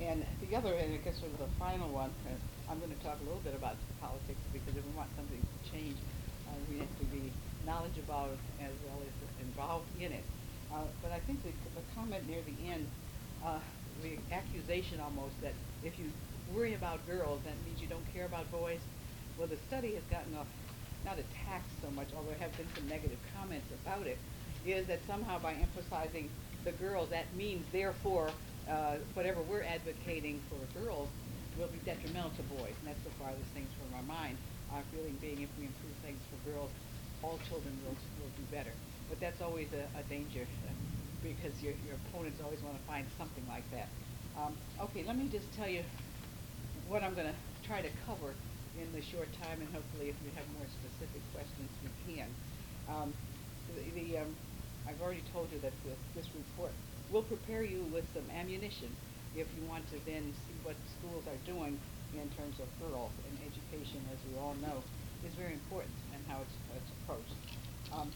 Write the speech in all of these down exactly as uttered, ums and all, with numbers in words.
And the other, and I guess sort of the final one, uh, I'm going to talk a little bit about politics because if we want something to change, uh, we have to be knowledgeable about it as well as involved in it. Uh, but I think the, the comment near the end, uh, the accusation almost that if you worry about girls, that means you don't care about boys. Well, the study has gotten a, not attacked so much, although there have been some negative comments about it, is that somehow by emphasizing the girls, that means therefore uh, whatever we're advocating for girls will be detrimental to boys, and that's the farthest things from our mind. Our feeling being if we improve things for girls, all children will, will do better. But that's always a, a danger uh, because your, your opponents always want to find something like that. Um, okay, let me just tell you what I'm going to try to cover in the short time, and hopefully if you have more specific questions, we can. Um, the, the, um, I've already told you that the, this report will prepare you with some ammunition if you want to then see what schools are doing in terms of girls, and education, as we all know, is very important and how it's, it's approached. Um,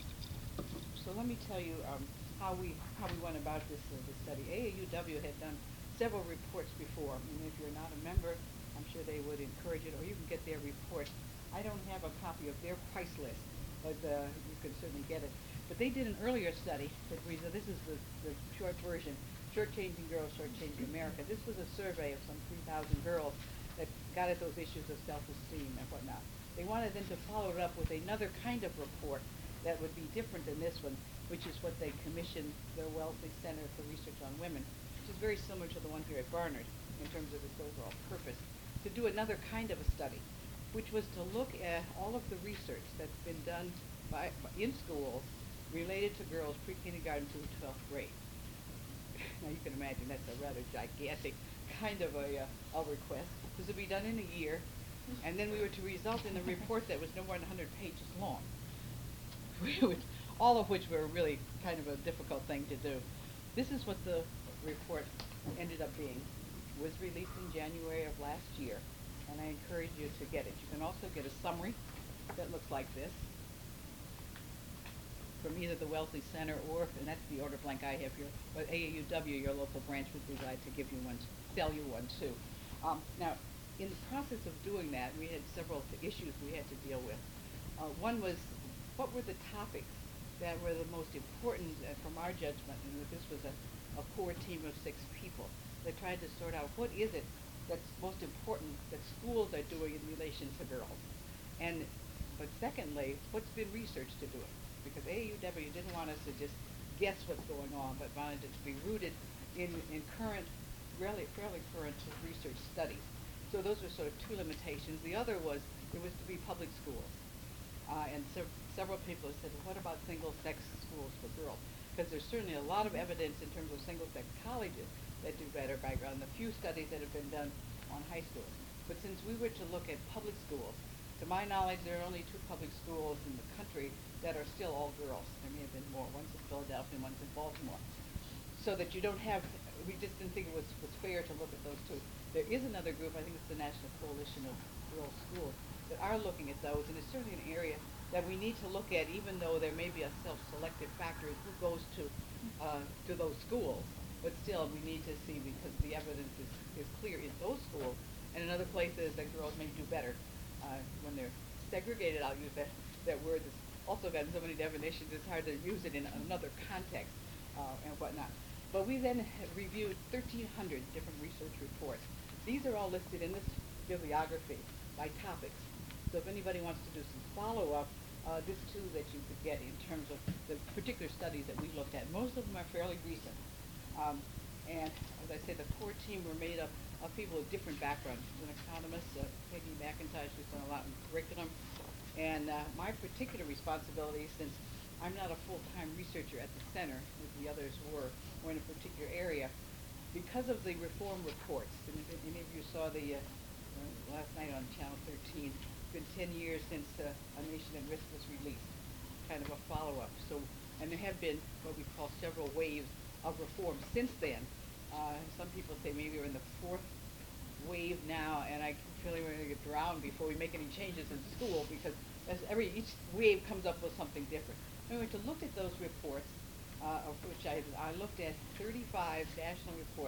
so let me tell you um, how we how we went about this uh, this study. A A U W had done several reports before, and if you're not a member, I'm sure they would encourage it, or you can get their report. I don't have a copy of their price list, but uh, you can certainly get it. But they did an earlier study that reads, uh, this is the, the short version, Shortchanging Girls, Shortchanging America. This was a survey of some three thousand girls that got at those issues of self-esteem and whatnot. They wanted then to follow it up with another kind of report that would be different than this one, which is what they commissioned the Wellesley Center for Research on Women, which is very similar to the one here at Barnard in terms of its overall purpose, to do another kind of a study, which was to look at all of the research that's been done by, in schools related to girls pre-kindergarten through twelfth grade. Now you can imagine that's a rather gigantic kind of a, uh, a request. This would be done in a year, and then we were to result in a report that was no more than one hundred pages long. Which, all of which were really kind of a difficult thing to do. This is what the report ended up being. It was released in January of last year, and I encourage you to get it. You can also get a summary that looks like this from either the Wellesley Center or, and that's the order blank I have here, but A A U W, your local branch, would be glad to give you one, sell you one too. Um, now, in the process of doing that, we had several issues we had to deal with. Uh, one was, what were the topics that were the most important uh, from our judgment, and this was a, a core team of six people that tried to sort out what is it that's most important that schools are doing in relation to girls. And, but secondly, what's been researched to do it? Because A A U W didn't want us to just guess what's going on, but wanted it to be rooted in, in current, really fairly current research studies. So those were sort of two limitations. The other was it was to be public schools. Uh, and se several people have said, well, what about single-sex schools for girls? Because there's certainly a lot of evidence in terms of single-sex colleges that do better background, the few studies that have been done on high schools. But since we were to look at public schools, to my knowledge, there are only two public schools in the country that are still all girls. There may have been more. One's in Philadelphia and one's in Baltimore. So that you don't have, we just didn't think it was, was fair to look at those two. There is another group, I think it's the National Coalition of Girls Schools, that are looking at those, and it's certainly an area that we need to look at, even though there may be a self-selected factor who goes to uh, to those schools. But still, we need to see, because the evidence is, is clear in those schools, and in other places that girls may do better uh, when they're segregated. I'll use that, that word that's also got so many definitions, it's hard to use it in another context uh, and whatnot. But we then reviewed thirteen hundred different research reports. These are all listed in this bibliography by topics. So if anybody wants to do some follow-up, uh, this too that you could get in terms of the particular studies that we looked at. Most of them are fairly recent. Um, and as I said, the core team were made up of people with different backgrounds. She's an economist, uh, Peggy McIntosh, who's done a lot in curriculum. And uh, my particular responsibility, since I'm not a full-time researcher at the center, as the others were, or in a particular area, because of the reform reports, and if any of you saw the, uh, uh, last night on Channel thirteen, it's been ten years since uh, A Nation at Risk was released, kind of a follow-up. So, and there have been what we call several waves of reform since then. Uh, some people say maybe we're in the fourth wave now, and I feel like we're going to get drowned before we make any changes in school, because as every each wave comes up with something different. Anyway, to look at those reports, uh, of which I, I looked at thirty-five national reports,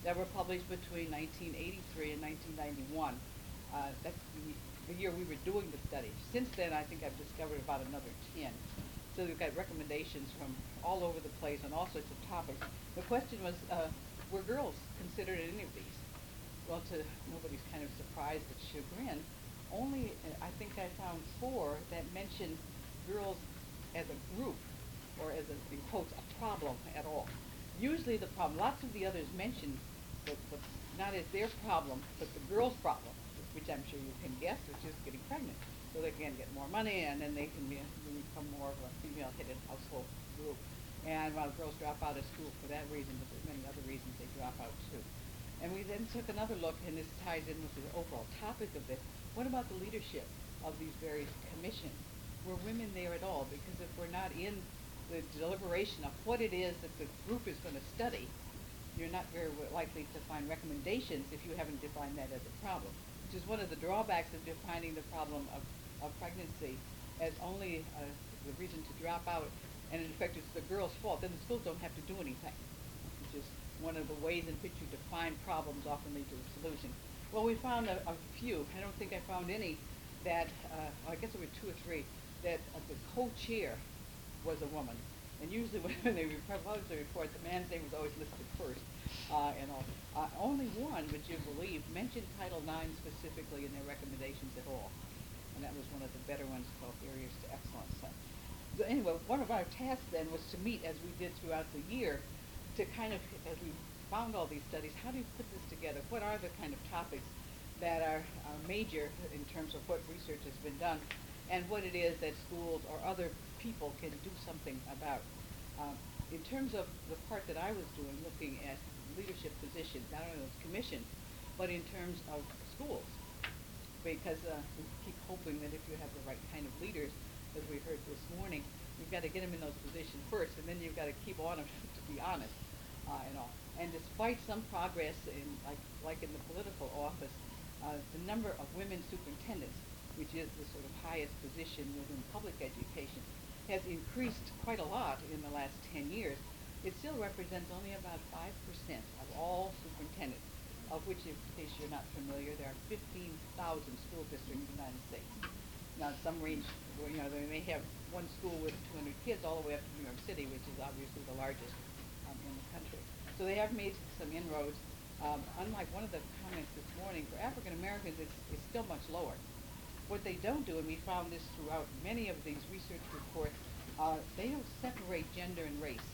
that were published between nineteen eighty-three and nineteen ninety-one. Uh, that's the, the year we were doing the study. Since then, I think I've discovered about another ten. So we've got recommendations from all over the place on all sorts of topics. The question was, uh, were girls considered in any of these? Well, to nobody's kind of surprised at chagrin, only uh, I think I found four that mentioned girls as a group, or as a, in quotes, a problem at all. Usually the problem, lots of the others mentioned the, the, not as their problem, but the girl's problem, which I'm sure you can guess, which is getting pregnant. So they can get more money, and then they can be, become more of a female-headed household group. And while girls drop out of school for that reason, but there's many other reasons they drop out too. And we then took another look, and this ties in with the overall topic of this. What about the leadership of these various commissions? Were women there at all? Because if we're not in the deliberation of what it is that the group is going to study, you're not very likely to find recommendations if you haven't defined that as a problem, which is one of the drawbacks of defining the problem of, of pregnancy as only uh, the reason to drop out, and in effect it's the girl's fault. Then the schools don't have to do anything, which is one of the ways in which you define problems often lead to a solution. Well, we found a, a few. I don't think I found any that, uh, well, I guess there were two or three, that uh, the co-chair was a woman. And usually when they published the report, the man's name was always listed first, uh, and all. Uh, only one, would you believe, mentioned Title nine specifically in their recommendations at all. And that was one of the better ones, called Barriers to Excellence. So, so anyway, one of our tasks then was to meet, as we did throughout the year, to kind of, as we found all these studies, how do you put this together? What are the kind of topics that are, are major in terms of what research has been done, and what it is that schools or other people can do something about? Um, in terms of the part that I was doing, looking at leadership positions, not only those commissions, but in terms of schools, because uh, we keep hoping that if you have the right kind of leaders, as we heard this morning, you've got to get them in those positions first, and then you've got to keep on them, to be honest, uh, and all. And despite some progress in, like, like in the political office, uh, the number of women superintendents, which is the sort of highest position within public education, has increased quite a lot in the last ten years. It still represents only about five percent of all superintendents, of which, in case you're not familiar, there are fifteen thousand school districts in the United States. Now, some range, you know, they may have one school with two hundred kids all the way up to New York City, which is obviously the largest um, in the country. So they have made some inroads. Um, unlike one of the comments this morning, for African Americans, it's, it's still much lower. What they don't do, and we found this throughout many of these research reports, uh, they don't separate gender and race,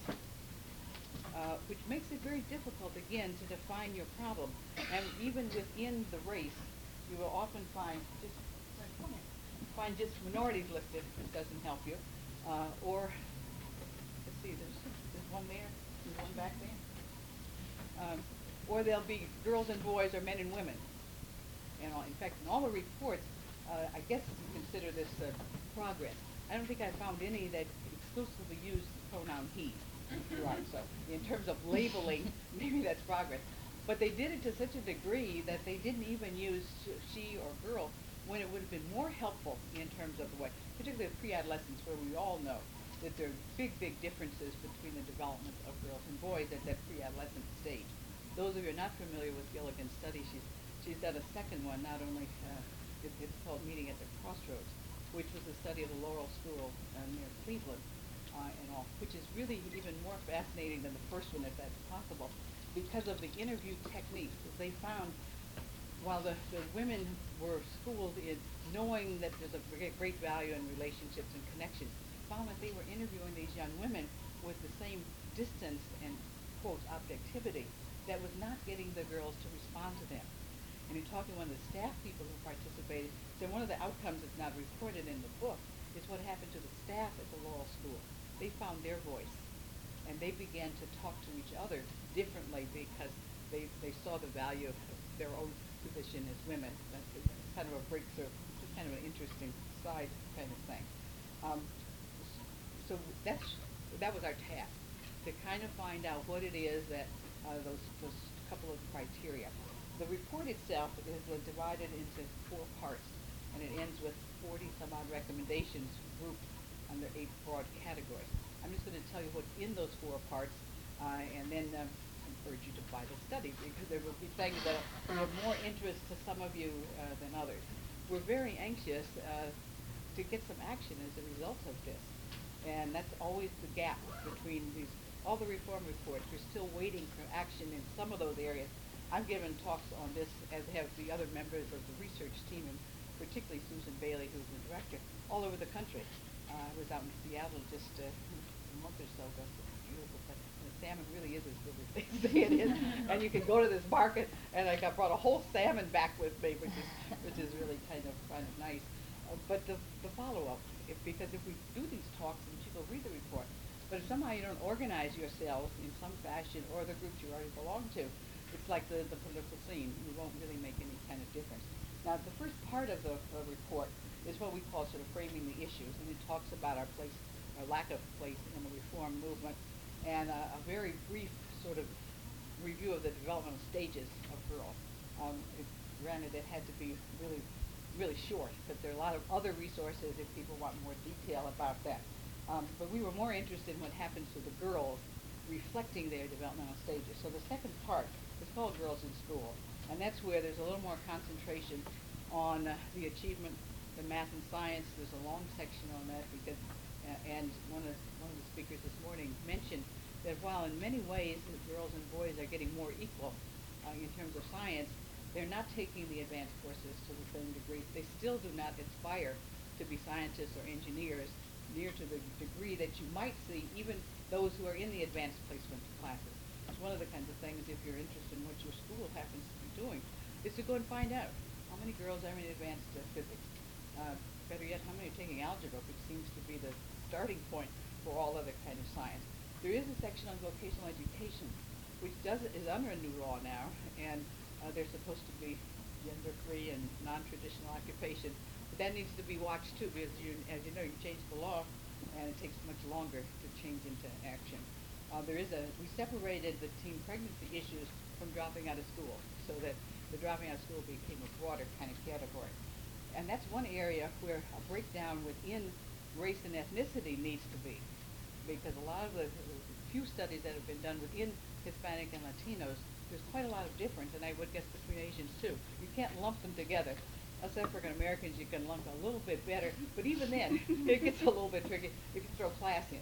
uh, which makes it very difficult, again, to define your problem. And even within the race, you will often find just find just minorities listed, which doesn't help you, uh, or let's see, there's, there's one there, there's one back there, um, or there'll be girls and boys or men and women. And all, in fact, in all the reports, Uh, I guess you consider this uh, progress. I don't think I found any that exclusively used the pronoun he. Right, so in terms of labeling, maybe that's progress. But they did it to such a degree that they didn't even use she or girl when it would have been more helpful in terms of the way, particularly pre-adolescence, where we all know that there are big, big differences between the development of girls and boys at that pre-adolescent stage. Those of you who are not familiar with Gilligan's study, she's, she's done a second one, not only uh, It, it's called Meeting at the Crossroads, which was a study of the Laurel School uh, near Cleveland, uh, and all, which is really even more fascinating than the first one, if that's possible, because of the interview techniques. They found, while the, the women were schooled in knowing that there's a great, great value in relationships and connections, found that they were interviewing these young women with the same distance and, quote, objectivity that was not getting the girls to respond to them. And in talking to one of the staff people who participated, so one of the outcomes that's not reported in the book is what happened to the staff at the Laurel School. They found their voice, and they began to talk to each other differently because they, they saw the value of their own position as women. That's kind of a breakthrough, just kind of an interesting side kind of thing. Um, so that's, that was our task, to kind of find out what it is that uh, those, those couple of criteria. The report itself is uh, divided into four parts, and it ends with forty some odd recommendations grouped under eight broad categories. I'm just going to tell you what's in those four parts, uh, and then uh, encourage you to buy the study because there will be things that are of more interest to some of you uh, than others. We're very anxious uh, to get some action as a result of this. And that's always the gap between these, all the reform reports. We're still waiting for action in some of those areas. I've given talks on this, as have the other members of the research team, and particularly Susan Bailey, who's the director, all over the country. Uh, I was out in Seattle just uh, a month or so ago. It's beautiful, but the salmon really is as good as they say it is. And you can go to this market, and I got brought a whole salmon back with me, which is which is really kind of kind of nice. Uh, but the the follow-up, if, because if we do these talks and people read the report, but if somehow you don't organize yourselves in some fashion or the groups you already belong to, it's like the, the political scene. You won't really make any kind of difference. Now, the first part of the uh, report is what we call sort of framing the issues, and it talks about our place, our lack of place in the reform movement, and uh, a very brief sort of review of the developmental stages of girls. Um, it, granted, it had to be really really short, but there are a lot of other resources if people want more detail about that. Um, but we were more interested in what happens to the girls reflecting their developmental stages. So the second part is called Girls in School, and that's where there's a little more concentration on uh, the achievement in math and science. There's a long section on that because, uh, and one of, one of the speakers this morning mentioned that while in many ways the girls and boys are getting more equal uh, in terms of science, they're not taking the advanced courses to the same degree. They still do not aspire to be scientists or engineers near to the degree that you might see even those who are in the advanced placement classes. It's one of the kinds of things, if you're interested in what your school happens to be doing, is to go and find out how many girls are in advanced uh, physics. Uh, better yet, how many are taking algebra, which seems to be the starting point for all other kind of science. There is a section on vocational education, which does is under a new law now, and Uh, they're supposed to be gender-free and non-traditional occupation, but that needs to be watched too, because you, as you know, you change the law, and it takes much longer to change into action. Uh, there is a we separated the teen pregnancy issues from dropping out of school, so that the dropping out of school became a broader kind of category, and that's one area where a breakdown within race and ethnicity needs to be, because a lot of the, the few studies that have been done within Hispanic and Latinos, there's quite a lot of difference, and I would guess between Asians too. You can't lump them together. Us African Americans, you can lump a little bit better, but even then, it gets a little bit tricky if you throw class in.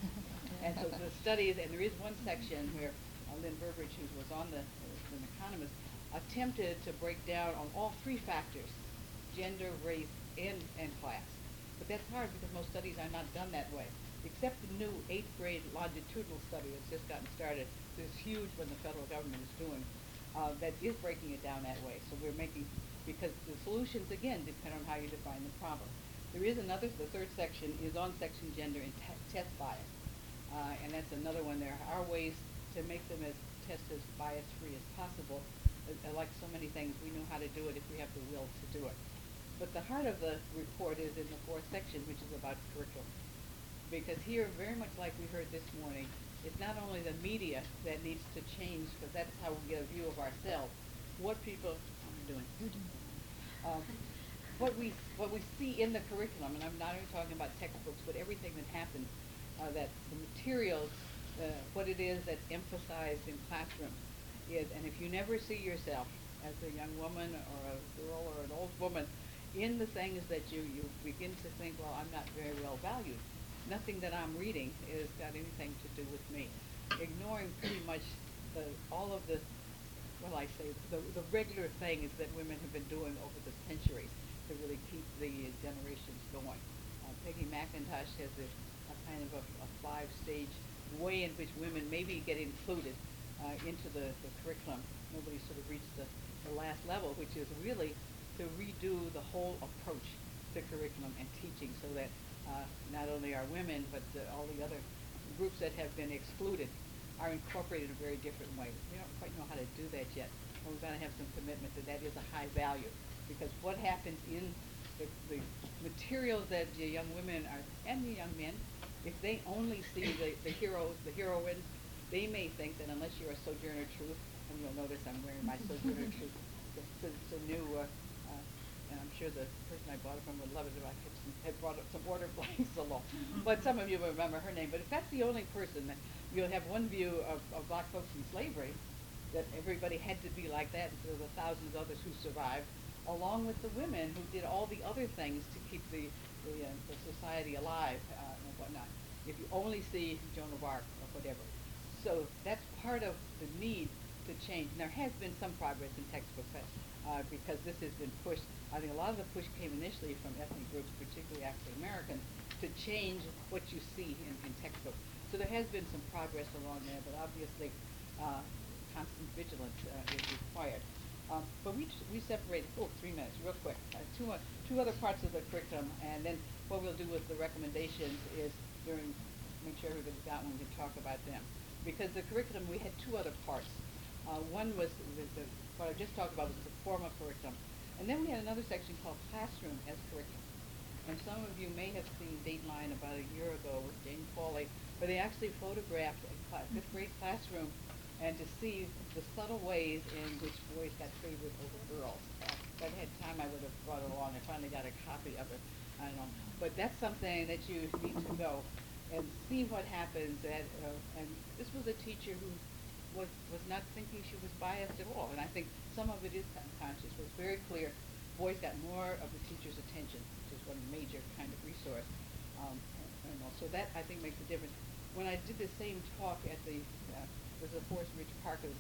And so the studies, and there is one section where uh, Lynn Burbridge, who was on the, uh, an economist, attempted to break down on all three factors, gender, race, and, and class. But that's hard because most studies are not done that way. Except the new eighth grade longitudinal study that's just gotten started. It's huge when the federal government is doing, uh, that is breaking it down that way. So we're making, because the solutions, again, depend on how you define the problem. There is another, the third section is on section gender and te test bias. Uh, and that's another one. There are ways to make them as test as bias-free as possible. Uh, like so many things, we know how to do it if we have the will to do it. But the heart of the report is in the fourth section, which is about curriculum. Because here, very much like we heard this morning, it's not only the media that needs to change, because that's how we get a view of ourselves. What people, how am I doing? Um, what we what we see in the curriculum, and I'm not only talking about textbooks, but everything that happens, uh, that the materials, uh, what it is that's emphasized in classrooms is, and if you never see yourself as a young woman or a girl or an old woman in the things that you, you begin to think, well, I'm not very well valued. Nothing that I'm reading has got anything to do with me. Ignoring pretty much the, all of the, well, I say, the, the regular things that women have been doing over the centuries to really keep the generations going. Uh, Peggy McIntosh has a, a kind of a, a five-stage way in which women maybe get included uh, into the, the curriculum. Nobody sort of reached the, the last level, which is really to redo the whole approach to curriculum and teaching so that Uh, not only our women, but uh, all the other groups that have been excluded are incorporated in a very different way. We don't quite know how to do that yet. But we've got to have some commitment that that is a high value. Because what happens in the, the materials that the young women are, and the young men, if they only see the, the heroes, the heroines, they may think that unless you're a Sojourner Truth, and you'll notice I'm wearing my Sojourner Truth, it's, it's a new, uh, uh, and I'm sure the person I bought it from would love it if I had, some, had brought up some order blanks along. But some of you will remember her name. But if that's the only person that, you'll have one view of, of black folks in slavery, that everybody had to be like that, and so there were thousands of others who survived, along with the women who did all the other things to keep the, the, uh, the society alive uh, and whatnot. If you only see Joan of Arc or whatever. So that's part of the need to change. And there has been some progress in textbooks uh, because this has been pushed. I think a lot of the push came initially from ethnic groups, particularly African American, to change what you see in, in textbooks. So there has been some progress along there, but obviously uh, constant vigilance uh, is required. Um, but we we separated, oh, three minutes, real quick, uh, two, uh, two other parts of the curriculum, and then what we'll do with the recommendations is during, make sure everybody's got one, we can talk about them. Because the curriculum, we had two other parts. Uh, one was, the, the, what I just talked about was the formal curriculum. And then we had another section called Classroom as Curriculum. And some of you may have seen Dateline about a year ago with Jane Pauley, where they actually photographed a cl- fifth grade classroom and to see the subtle ways in which boys got favored over girls. Uh, if I'd had time, I would have brought it along. I finally got a copy of it. I don't know. But that's something that you need to go and see what happens. At, uh, and this was a teacher who was, was not thinking she was biased at all. And I think some of it is unconscious. It was very clear. Boys got more of the teacher's attention, which is one major kind of resource. Um, and, and also that, I think, makes a difference. When I did the same talk at the uh, was the Forest Ridge Parkers,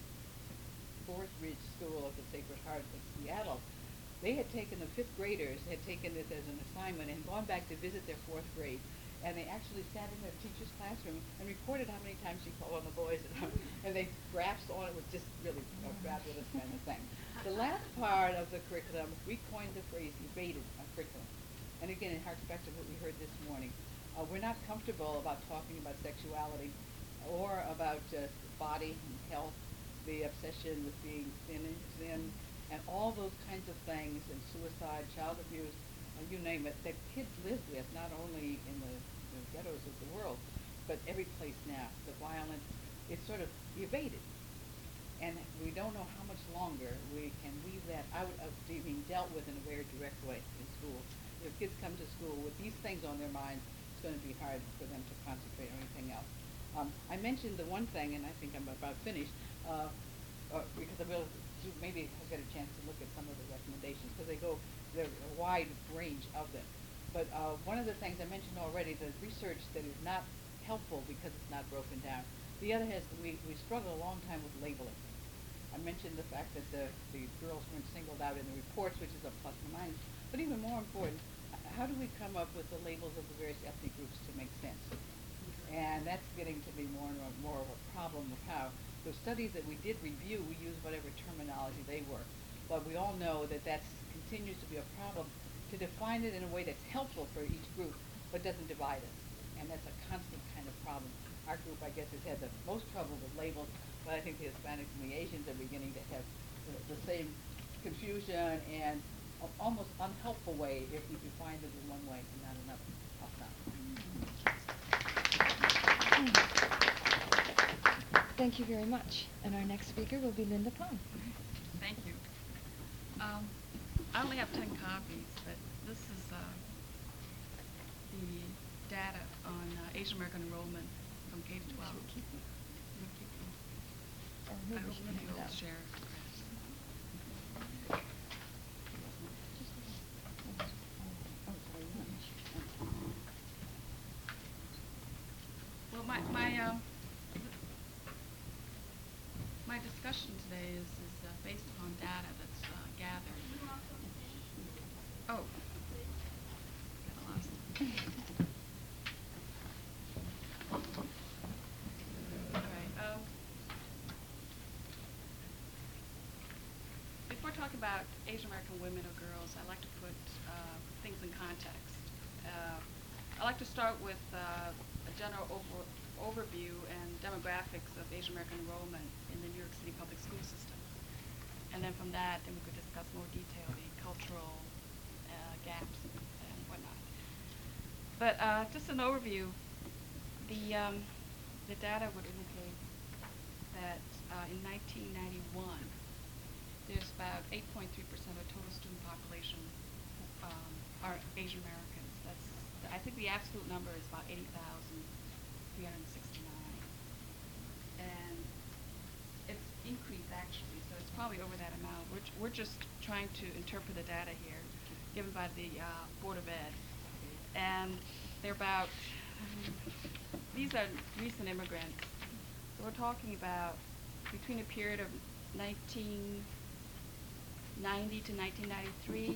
Forest Ridge School of the Sacred Heart in Seattle. They had taken the fifth graders, had taken this as an assignment and gone back to visit their fourth grade. And they actually sat in their teacher's classroom and recorded how many times she called on the boys. And they graphs on it. Was just really a fabulous kind of thing. The last part of the curriculum, we coined the phrase evaded uh, curriculum. And again, it harks back to what we heard this morning. Uh, we're not comfortable about talking about sexuality or about uh, body and health, the obsession with being thin and thin, and all those kinds of things, and suicide, child abuse, uh, you name it, that kids live with, not only in the, the ghettos of the world, but every place now. The violence is sort of evaded. And we don't know how much longer we can leave that out of being dealt with in a very direct way in school. If kids come to school with these things on their minds, it's going to be hard for them to concentrate on anything else. Um, I mentioned the one thing, and I think I'm about finished, uh, uh, because I will do, maybe I'll get a chance to look at some of the recommendations, because they go, there's a wide range of them. But uh, one of the things I mentioned already, the research that is not helpful because it's not broken down. The other has, we, we struggled a long time with labeling. I mentioned the fact that the, the girls weren't singled out in the reports, which is a plus and minus. But even more important, how do we come up with the labels of the various ethnic groups to make sense? And that's getting to be more and more of a problem of how the studies that we did review, we used whatever terminology they were. But we all know that that continues to be a problem to define it in a way that's helpful for each group, but doesn't divide us. And that's a constant kind of problem. Our group, I guess, has had the most trouble with labels, but I think the Hispanics and the Asians are beginning to have the, the same confusion and a, almost unhelpful way if we define it in one way and not another. I'll stop. Thank you very much. And our next speaker will be Linda Pong. Thank you. Um, I only have ten copies, but this is uh, the data on uh, Asian American enrollment from K to twelve. Keep it. Keep them. Or I maybe hope she can you'll hand it out. share. Well, my my um, my discussion today is is uh, based upon data that's uh, gathered. Oh, got lost. Okay. Um, before talking about Asian American women or girls, I like to put uh, things in context. Uh, I like to start with uh, a general over, overview and demographics of Asian American enrollment in the New York City public school system. And then from that, then we could discuss more detail the cultural uh, gaps and whatnot. But uh, just an overview, the, um, the data would indicate that uh, in nineteen ninety-one, there's about eight point three percent of total student population um, are Asian Americans. That's, I think the absolute number is about eighty thousand three hundred sixty-nine. probably over that amount. We're, j- we're just trying to interpret the data here given by the uh, Board of Ed. And they're about, um, these are recent immigrants. So we're talking about between a period of nineteen ninety to nineteen ninety-three,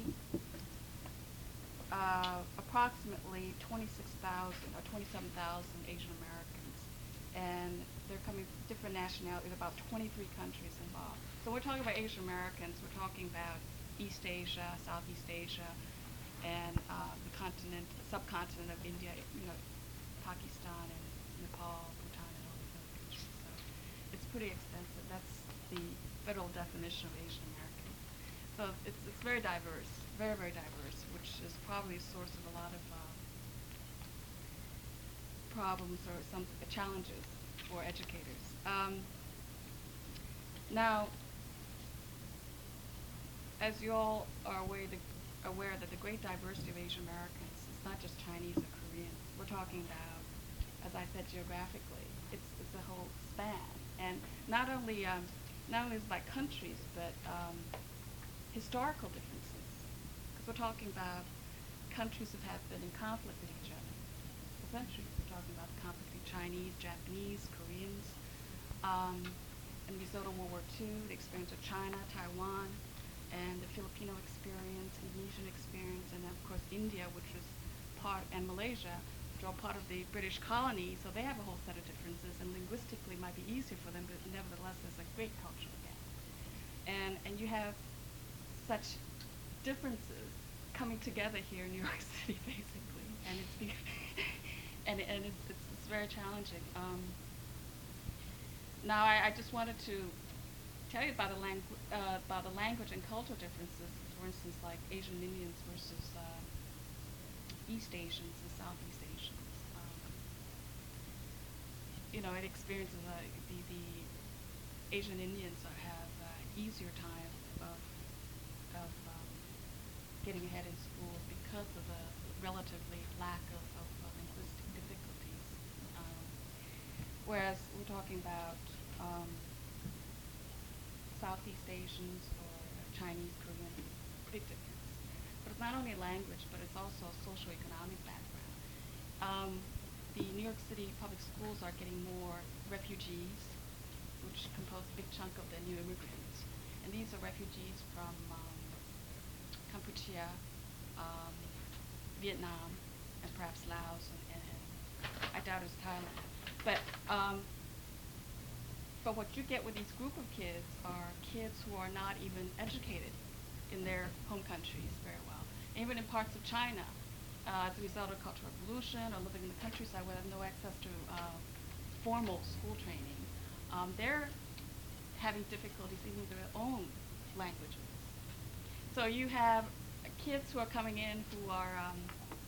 uh, approximately twenty-six thousand or twenty-seven thousand Asian Americans. And they're coming from different nationalities, about twenty-three countries involved. So we're talking about Asian Americans, we're talking about East Asia, Southeast Asia, and uh, the continent, the subcontinent of India, you know, Pakistan and Nepal, Bhutan, and all these other countries. So it's pretty extensive. That's the federal definition of Asian American. So it's it's very diverse, very very diverse, which is probably a source of a lot of uh, problems or some uh, challenges for educators. Um, now, as you all are aware, the, aware that the great diversity of Asian Americans is not just Chinese or Koreans. We're talking about, as I said, geographically, it's it's a whole span, and not only um, not only is it by countries, but um, historical differences. Because we're talking about countries that have been in conflict with each other for centuries. We're talking about the conflict between Chinese, Japanese, Koreans, um, and the result of World War Two, the experience of China, Taiwan, and the Filipino experience, Indonesian experience, and then of course India, which was part, and Malaysia, which are all part of the British colony, so they have a whole set of differences, and linguistically might be easier for them, but nevertheless there's a great cultural gap. And, and you have such differences coming together here in New York City, basically, and it's be and, and it's, it's, it's very challenging. Um, now I, I just wanted to tell you about the, langu uh, about the language and cultural differences, for instance, like Asian Indians versus uh, East Asians and Southeast Asians. Um, you know, it experiences uh, the, the Asian Indians are, have uh, easier time of, of um, getting ahead in school because of the relatively lack of, of, of linguistic difficulties. Um, whereas we're talking about um, Southeast Asians or Chinese, Korean, big difference. But it's not only language, but it's also a socioeconomic background. Um, the New York City public schools are getting more refugees, which compose a big chunk of the new immigrants. And these are refugees from um, Cambodia, um, Vietnam, and perhaps Laos, and, and, and I doubt it's Thailand. But um, But what you get with these group of kids are kids who are not even educated in their home countries very well. Even in parts of China, uh, as a result of Cultural Revolution or living in the countryside where they have no access to uh, formal school training, um, they're having difficulties even with their own languages. So you have uh, kids who are coming in who are, um,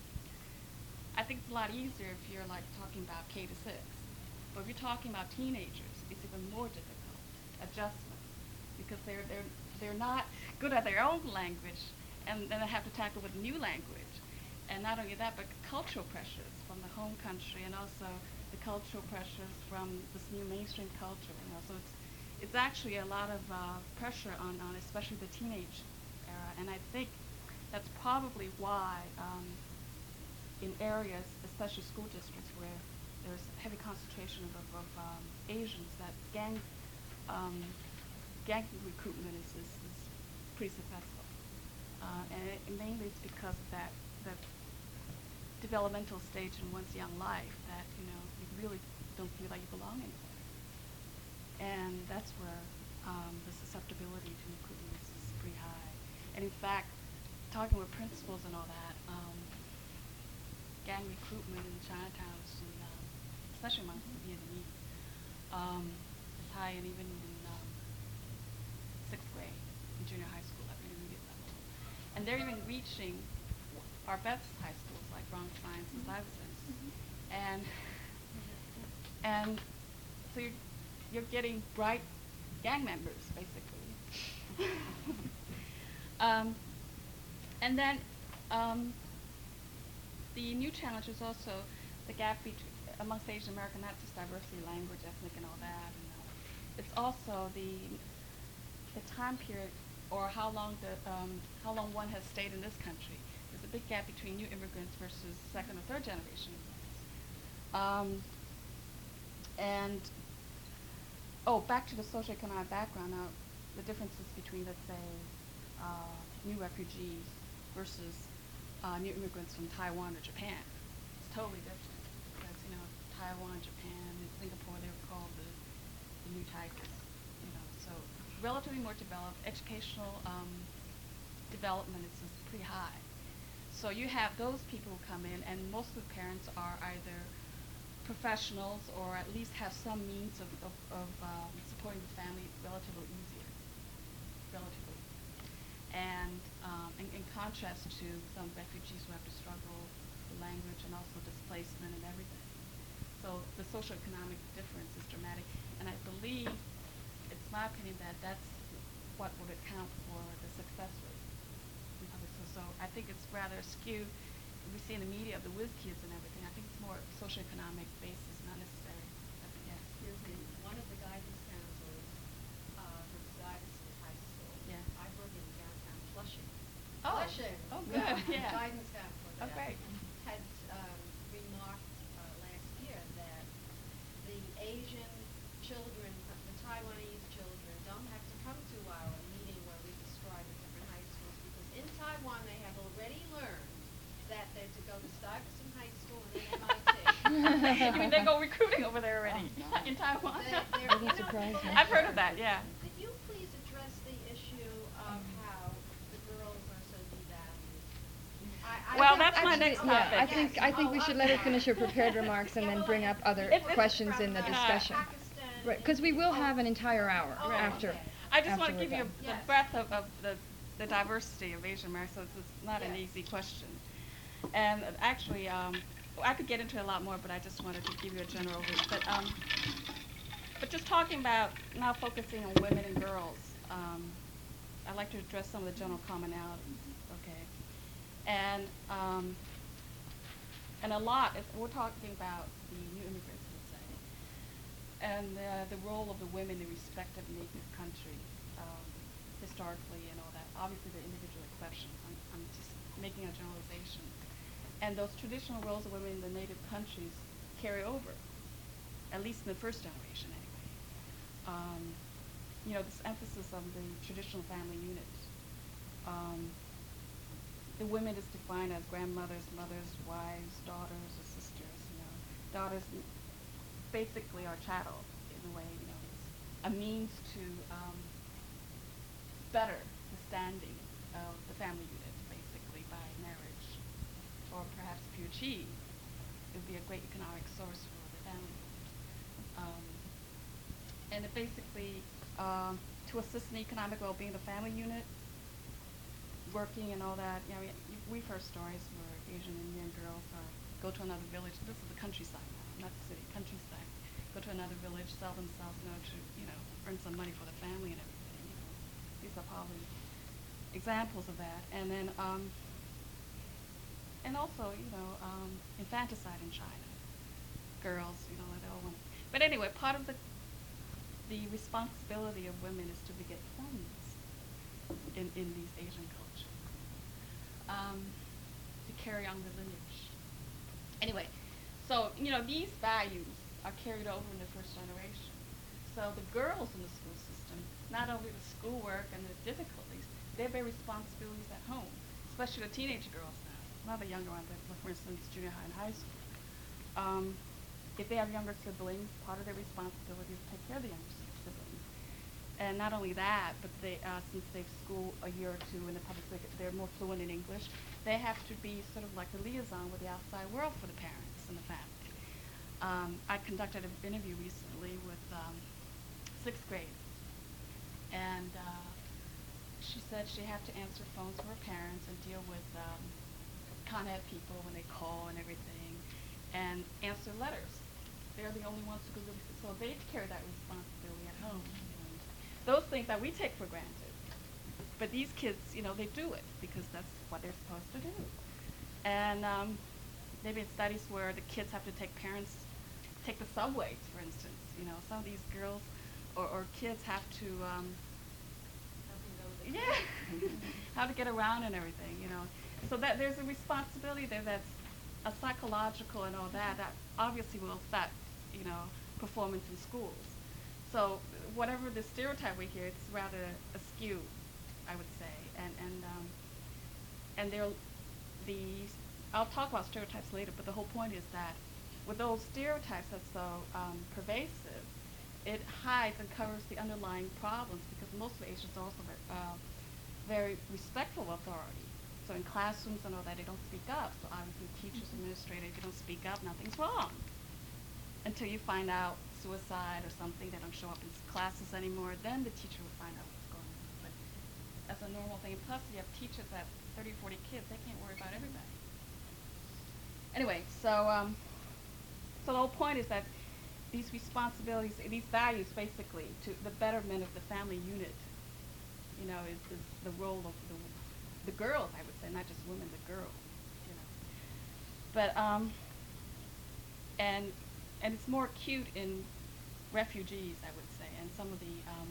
I think it's a lot easier if you're like talking about K to six. But if you're talking about teenagers, it's even more difficult adjustments because they're they're they're not good at their own language, and then they have to tackle with new language, and not only that, but cultural pressures from the home country, and also the cultural pressures from this new mainstream culture. You know, so it's it's actually a lot of uh, pressure on on especially the teenage era, and I think that's probably why um, in areas, especially school districts where there's heavy concentration of, of, of um, Asians, that gang um, gang recruitment is, is, is pretty successful. Uh, and it, it mainly it's because of that, that developmental stage in one's young life that, you know, you really don't feel like you belong anywhere. And that's where um, the susceptibility to recruitment is, is pretty high. And in fact, talking with principals and all that, um, gang recruitment in Chinatowns, and, um, especially amongst the Vietnamese, um, is high, and even in um, sixth grade, in junior high school, at intermediate level. And they're even reaching our best high schools, like Bronx Science and Stuyvesant. And, and so you're, you're getting bright gang members, basically. um, and then, um, the new challenge is also the gap between amongst Asian American, not just diversity, language, ethnic, and all that. And, uh, it's also the the time period or how long the um, how long one has stayed in this country. There's a big gap between new immigrants versus second or third generation immigrants. Um, and oh, back to the socioeconomic background now, the differences between, let's say, uh, new refugees versus uh, new immigrants from Taiwan or Japan. It's totally different because, you know, Taiwan, Japan, and Singapore, they were called the, the new tigers, you know, so relatively more developed. Educational um, development is just pretty high. So you have those people who come in, and most of the parents are either professionals or at least have some means of, of, of um, supporting the family relatively easier, relatively. And um, in, in contrast to some refugees who have to struggle with language and also displacement and everything. So the socioeconomic difference is dramatic, and I believe, it's my opinion, that that's what would account for the success rate in public schools. So I think it's rather skewed. We see in the media of the whiz kids and everything. I think it's more socioeconomic basis, not necessarily. Yeah. Excuse me, one of the guidance counselors uh, who resides at high school. Yeah. I work in downtown Flushing. Oh. Flushing. Oh, good. Yeah. Guidance counselor Oh, there great. had um, remarked uh, last year that the Asian children, uh, the Taiwanese children, don't have to come to our meeting where we describe the different high schools because in Taiwan they have already learned that they're to go to Stuyvesant High School and then M I T. I mean, they go recruiting over there already Oh, nice. in Taiwan. They- they're- Doesn't you know, surprise me. I've heard of that, yeah. Could you please address the issue of how the girls are so devalued? I- I Well, think that's my Actually, next yeah, topic. I think, I think we Oh, should let her okay. finish her prepared remarks and Yeah, then well, bring up other It's- it's questions in the from, uh, discussion. Pakistan Right, because we will have an entire hour Oh, after. okay. I just want after to give we're you done. a, the Yes. breadth of, of the, the diversity of Asian America, so it's, it's not an Yes. easy question. And uh, actually, um, I could get into it a lot more, but I just wanted to give you a general view. But, um, but just talking about now focusing on women and girls, um, I'd like to address some of the general commonalities, okay? And, um, and a lot, if we're talking about the new immigrants, let's say, and uh, the role of the women in respective native country, um, historically and all that. Obviously, the individual exceptions. I'm, I'm just making a generalization. And those traditional roles of women in the native countries carry over, at least in the first generation anyway. Um, you know, this emphasis on the traditional family unit. Um, the women is defined as grandmothers, mothers, wives, daughters, or sisters, you know. Daughters basically are chattel in a way, you know, it's a means to um, better the standing of the family unit, basically, by marriage. Or perhaps if you achieve, it would be a great economic source for the family unit. Um, and it basically, um, to assist in the economic well-being of the family unit, working and all that, you know, we, we've heard stories where Asian Indian girls are, go to another village, this is the countryside now, not the city, countryside, go to another village, sell themselves, you know, to, you know, earn some money for the family and everything, you know. These are probably examples of that. And then, um, and also, you know, um, infanticide in China. Girls, you know, they all want to, but anyway, part of the, the responsibility of women is to beget sons in, in these Asian cultures, um, to carry on the lineage. Anyway, so, you know, these values are carried over in the first generation. So the girls in the school system, not only the schoolwork and the difficulties, they bear responsibilities at home, especially the teenage girls now, not the younger ones, but for instance, junior high and high school. Um, if they have younger siblings, part of their responsibility is to take care of the younger siblings. And not only that, but they, uh, since they've schooled a year or two in the public sector, they're more fluent in English, they have to be sort of like the liaison with the outside world for the parents and the family. Um, I conducted an interview recently with um, sixth grade, and uh, she said she had to answer phones for her parents and deal with um, Con Ed people when they call and everything, and answer letters. They're the only ones who could really, so they carry that responsibility at home. And those things that we take for granted. But these kids, you know, they do it because that's what they're supposed to do. And um, there have been studies where the kids have to take parents, take the subways, for instance. You know, some of these girls or, or kids have to um, yeah, how to get around and everything, you know. So that there's a responsibility there that's a psychological and all that that obviously will affect, you know, performance in schools. So whatever the stereotype we hear, it's rather askew, I would say, and and um, and there, the I'll talk about stereotypes later, but the whole point is that with those stereotypes that's so um, pervasive, it hides and covers the underlying problems because most of Asians are also very, uh, very respectful of authority. So in classrooms and all that, they don't speak up. So obviously teachers, administrators, if you don't speak up, nothing's wrong. Until you find out suicide or something, they don't show up in s- classes anymore, then the teacher will find out what's going on. But that's a normal thing. Plus you have teachers that thirty, forty kids, they can't worry about everybody. Anyway, so um, so the whole point is that these responsibilities, these values basically, to the betterment of the family unit, you know, is, is the role of the the girls, I would say, not just women, the girls, you know. But um, and and it's more acute in refugees, I would say, and some of the um,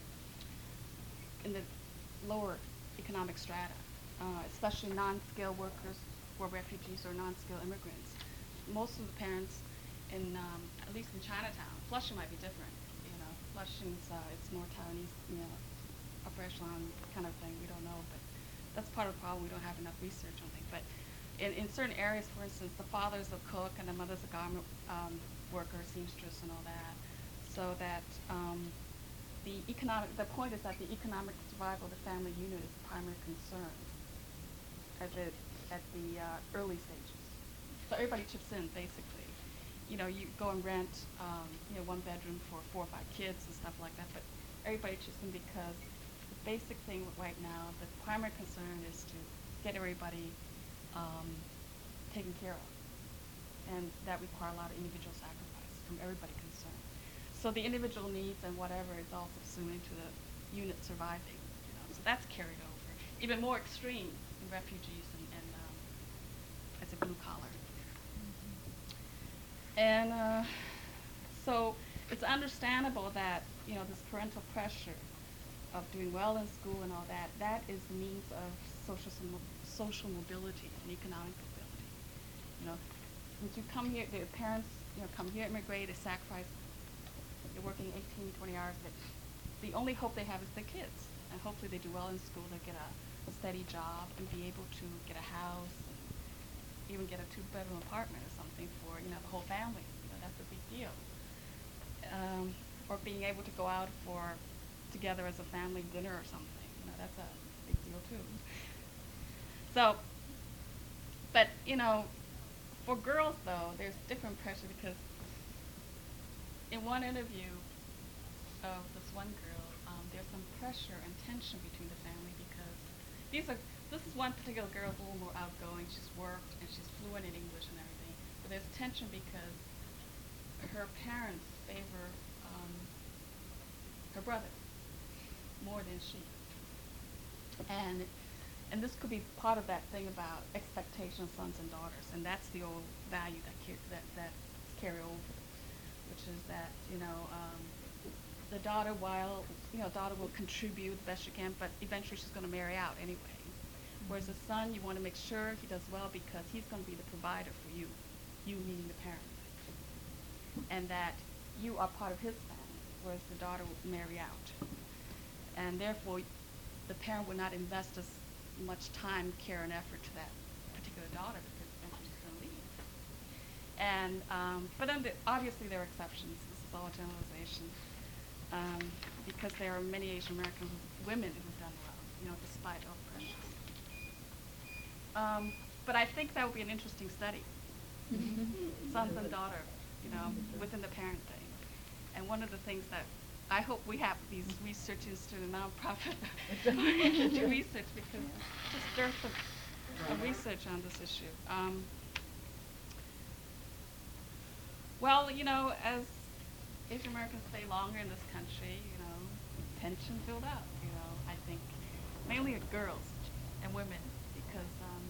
in the lower economic strata, uh, especially non-skilled workers who are refugees or non-skilled immigrants. Most of the parents in, um, at least in Chinatown, Flushing might be different, you know. Flushing's, uh, it's more Taiwanese, you know, upper echelon kind of thing, we don't know, but that's part of the problem, we don't have enough research on things. But in, in certain areas, for instance, the father's a cook and the mother's a garment um, worker, seamstress and all that, so that um, the economic, the point is that the economic survival of the family unit is the primary concern at the, at the uh, early stages. So everybody chips in, basically. You know, you go and rent, um, you know, one bedroom for four or five kids and stuff like that, but everybody chips in because the basic thing right now, the primary concern is to get everybody um, taken care of. And that requires a lot of individual sacrifice from everybody concerned. So the individual needs and whatever is all subsumed into the unit surviving. You know, so that's carried over. Even more extreme in refugees and, and um, as a blue collar. And uh, so it's understandable that, you know, this parental pressure of doing well in school and all that, that is the means of social mo- social mobility and economic mobility. You know, since you come here, the parents, you know, come here, immigrate, they sacrifice, they're working eighteen, twenty hours, but the only hope they have is their kids. And hopefully they do well in school, they get a, a steady job and be able to get a house, and even get a two-bedroom apartment or something for, you know, the whole family. You know, that's a big deal. Um, or being able to go out for together as a family dinner or something. You know, that's a big deal too. So, but you know, for girls though, there's different pressure because in one interview of this one girl, um, there's some pressure and tension between the family because these are, this is one particular girl who's a little more outgoing. She's worked and she's fluent in English and everything. But there's tension because her parents favor um, her brother more than she. And and this could be part of that thing about expectation of sons and daughters, and that's the old value that car- that that's carry over, which is that, you know, um, the daughter, while you know, daughter will contribute the best she can, but eventually she's going to marry out anyway. Whereas the son, you want to make sure he does well because he's going to be the provider for you, you meaning the parent, and that you are part of his family, whereas the daughter will marry out. And therefore, the parent would not invest as much time, care, and effort to that particular daughter because eventually she's going to leave. And, um, but then the, obviously there are exceptions. This is all a generalization. Um, because there are many Asian American women who've done well, you know, despite all the pressures. Um, but I think that would be an interesting study. Sons and daughter, you know, within the parent thing. And one of the things that I hope we have these research institute and nonprofit to do research because just there's some uh, research on this issue. Um, well, you know, as Asian Americans stay longer in this country, you know, tensions build up, you know, I think, mainly at girls and women, because, um,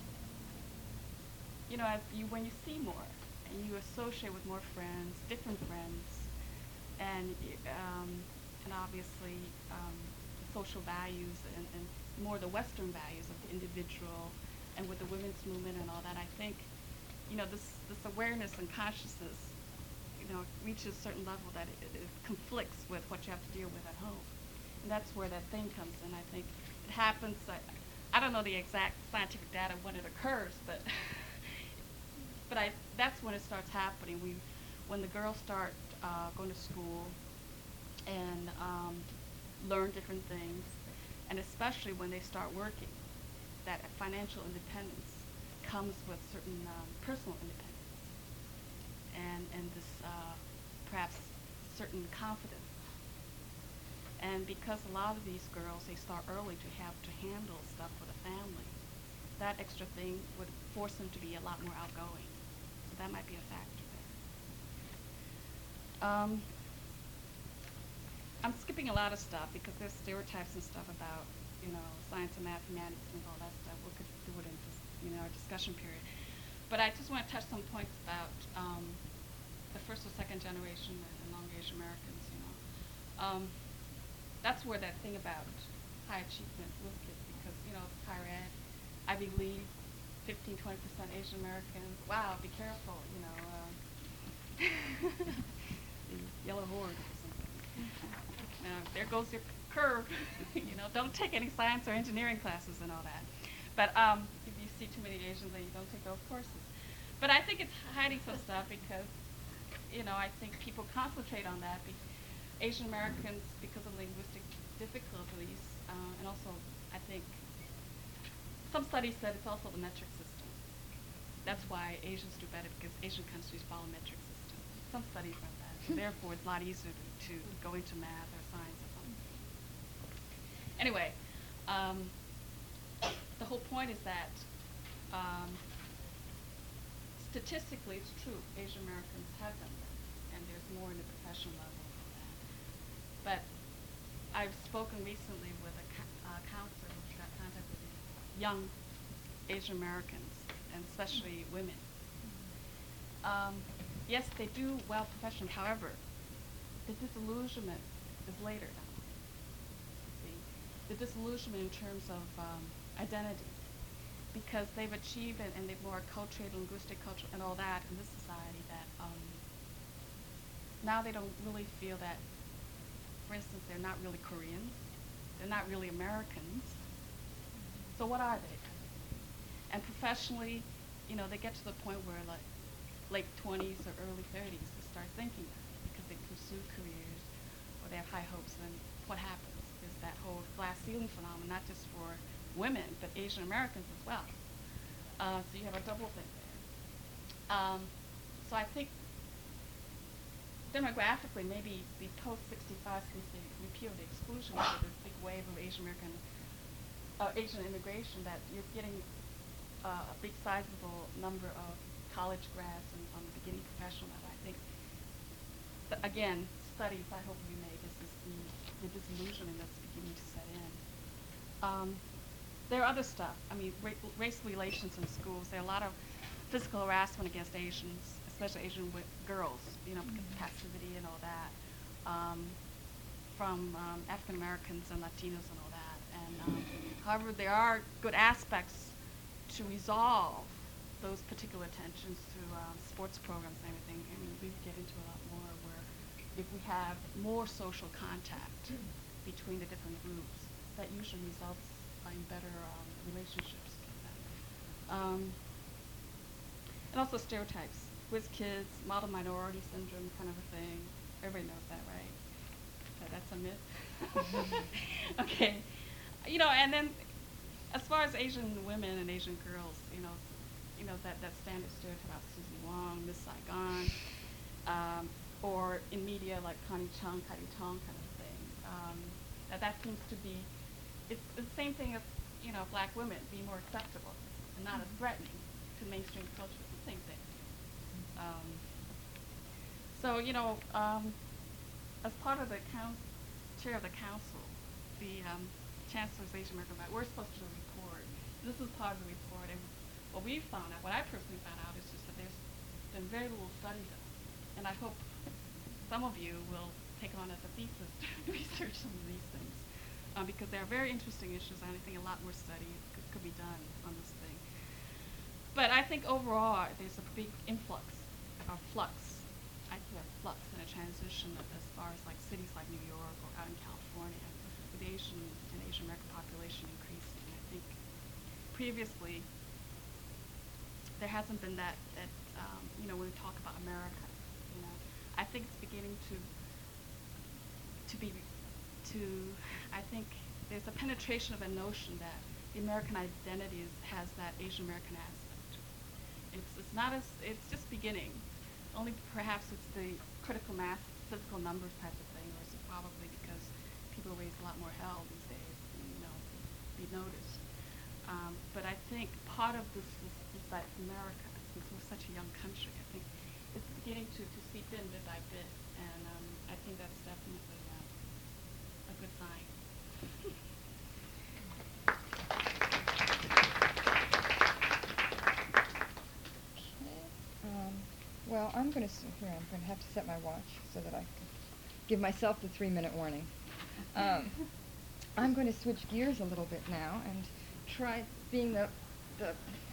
you know, as you, when you see more, and you associate with more friends, different friends, and, y- um, and obviously, um, the social values and, and more the Western values of the individual, and with the women's movement and all that, I think, you know, this this awareness and consciousness, you know, reaches a certain level that it, it conflicts with what you have to deal with at home, and that's where that thing comes in. I think it happens. I, I don't know the exact scientific data when it occurs, but but I that's when it starts happening. We, when the girls start uh, going to school and um, learn different things, and especially when they start working, that financial independence comes with certain um, personal independence, and and this uh, perhaps certain confidence. And because a lot of these girls, they start early to have to handle stuff for the family, that extra thing would force them to be a lot more outgoing. So that might be a factor there. Um, I'm skipping a lot of stuff because there's stereotypes and stuff about, you know, science and mathematics and all that stuff. We could do it in this, you know, our discussion period. But I just want to touch some points about um, the first or second generation and, and long Asian Americans, you know. Um, that's where that thing about high achievement with kids, because, you know, higher ed, Ivy League, fifteen, twenty percent Asian Americans. Wow, be careful, you know. Uh, the yellow horde or something. Now, there goes your curve. You know, don't take any science or engineering classes and all that. But um, if you see too many Asians, then you don't take those courses. But I think it's hiding some stuff because, you know, I think people concentrate on that. Be Asian Americans, because of linguistic difficulties, uh, and also, I think, some studies said it's also the metric system. That's why Asians do better, because Asian countries follow metric systems. Some studies on that. So therefore, it's a lot easier to, to go into math or science or something. Anyway, um, the whole point is that um, statistically, it's true, Asian Americans have done better, and there's more in the professional level of that. But I've spoken recently with a co uh, counselor who got contact with young Asian Americans, and especially women. Um, yes, they do well professionally. However, the disillusionment is later now. See, the disillusionment in terms of um, identity, because they've achieved it and they've more cultural, linguistic, culture, and all that in this society that um, now they don't really feel that. For instance, they're not really Koreans, they're not really Americans. So what are they? And professionally, you know, they get to the point where like late twenties or early thirties, they start thinking that because they pursue careers or they have high hopes, and what happens is that whole glass ceiling phenomenon, not just for women, but Asian Americans as well. Uh, so you have a double thing there. Um, so I think demographically, maybe the post sixty-five, since the repeal of the exclusion, with this big wave of Asian American, uh, Asian immigration, that you're getting uh, a big sizable number of college grads and on the beginning professional level. I think, th again, studies I hope we make is this the, the disillusionment that's beginning to set in. Um, there are other stuff. I mean, ra race relations in schools. There are a lot of physical harassment against Asians, especially Asian wi girls, you know, because of passivity and all that, um, from um, African Americans and Latinos and all that. And um, however, there are good aspects to resolve those particular tensions through um, sports programs and everything. I mean, we get into a lot more where if we have more social contact mm. between the different groups, that usually results in better um, relationships. Um, and also stereotypes. Whiz kids, model minority syndrome kind of a thing. Everybody knows that, right? So that's a myth. Okay. You know, and then as far as Asian women and Asian girls, you know, you know that, that standard stereotype about Susie Wong, Miss Saigon, um, or in media like Connie Chung, Kari Tong kind of thing. Um, that that seems to be, it's, it's the same thing as, you know, black women being more acceptable and not mm-hmm. as threatening to mainstream culture. It's the same thing. Um, so, you know, um, as part of the council, chair of the council, the um, Chancellor's Asian American Bible, we're supposed to report. This is part of the report, and what we found out, what I personally found out, is just that there's been very little study done. And I hope some of you will take it on as a thesis to research some of these things. uh, because they are very interesting issues, and I think a lot more study could, could be done on this thing. But I think overall there's a big influx, or flux, I think a flux and a transition as far as like cities like New York or out in California, with the Asian and Asian American population increasing. I think previously there hasn't been that, that um, you know, when we talk about America, you know, I think it's beginning to, to be, to, I think there's a penetration of a notion that the American identity is, has that Asian American aspect. It's, it's not as, it's just beginning. Only perhaps it's the critical mass, physical numbers type of thing, or is it probably because people raise a lot more hell these days, and, you know, be noticed. Um, but I think part of this is, is that America, since we're such a young country, I think it's beginning to, to seep in bit by bit, and um, I think that's definitely uh, a good sign. Um, well, I'm going to here. I'm going to have to set my watch so that I can give myself the three-minute warning. Um, I'm going to switch gears a little bit now and try being the the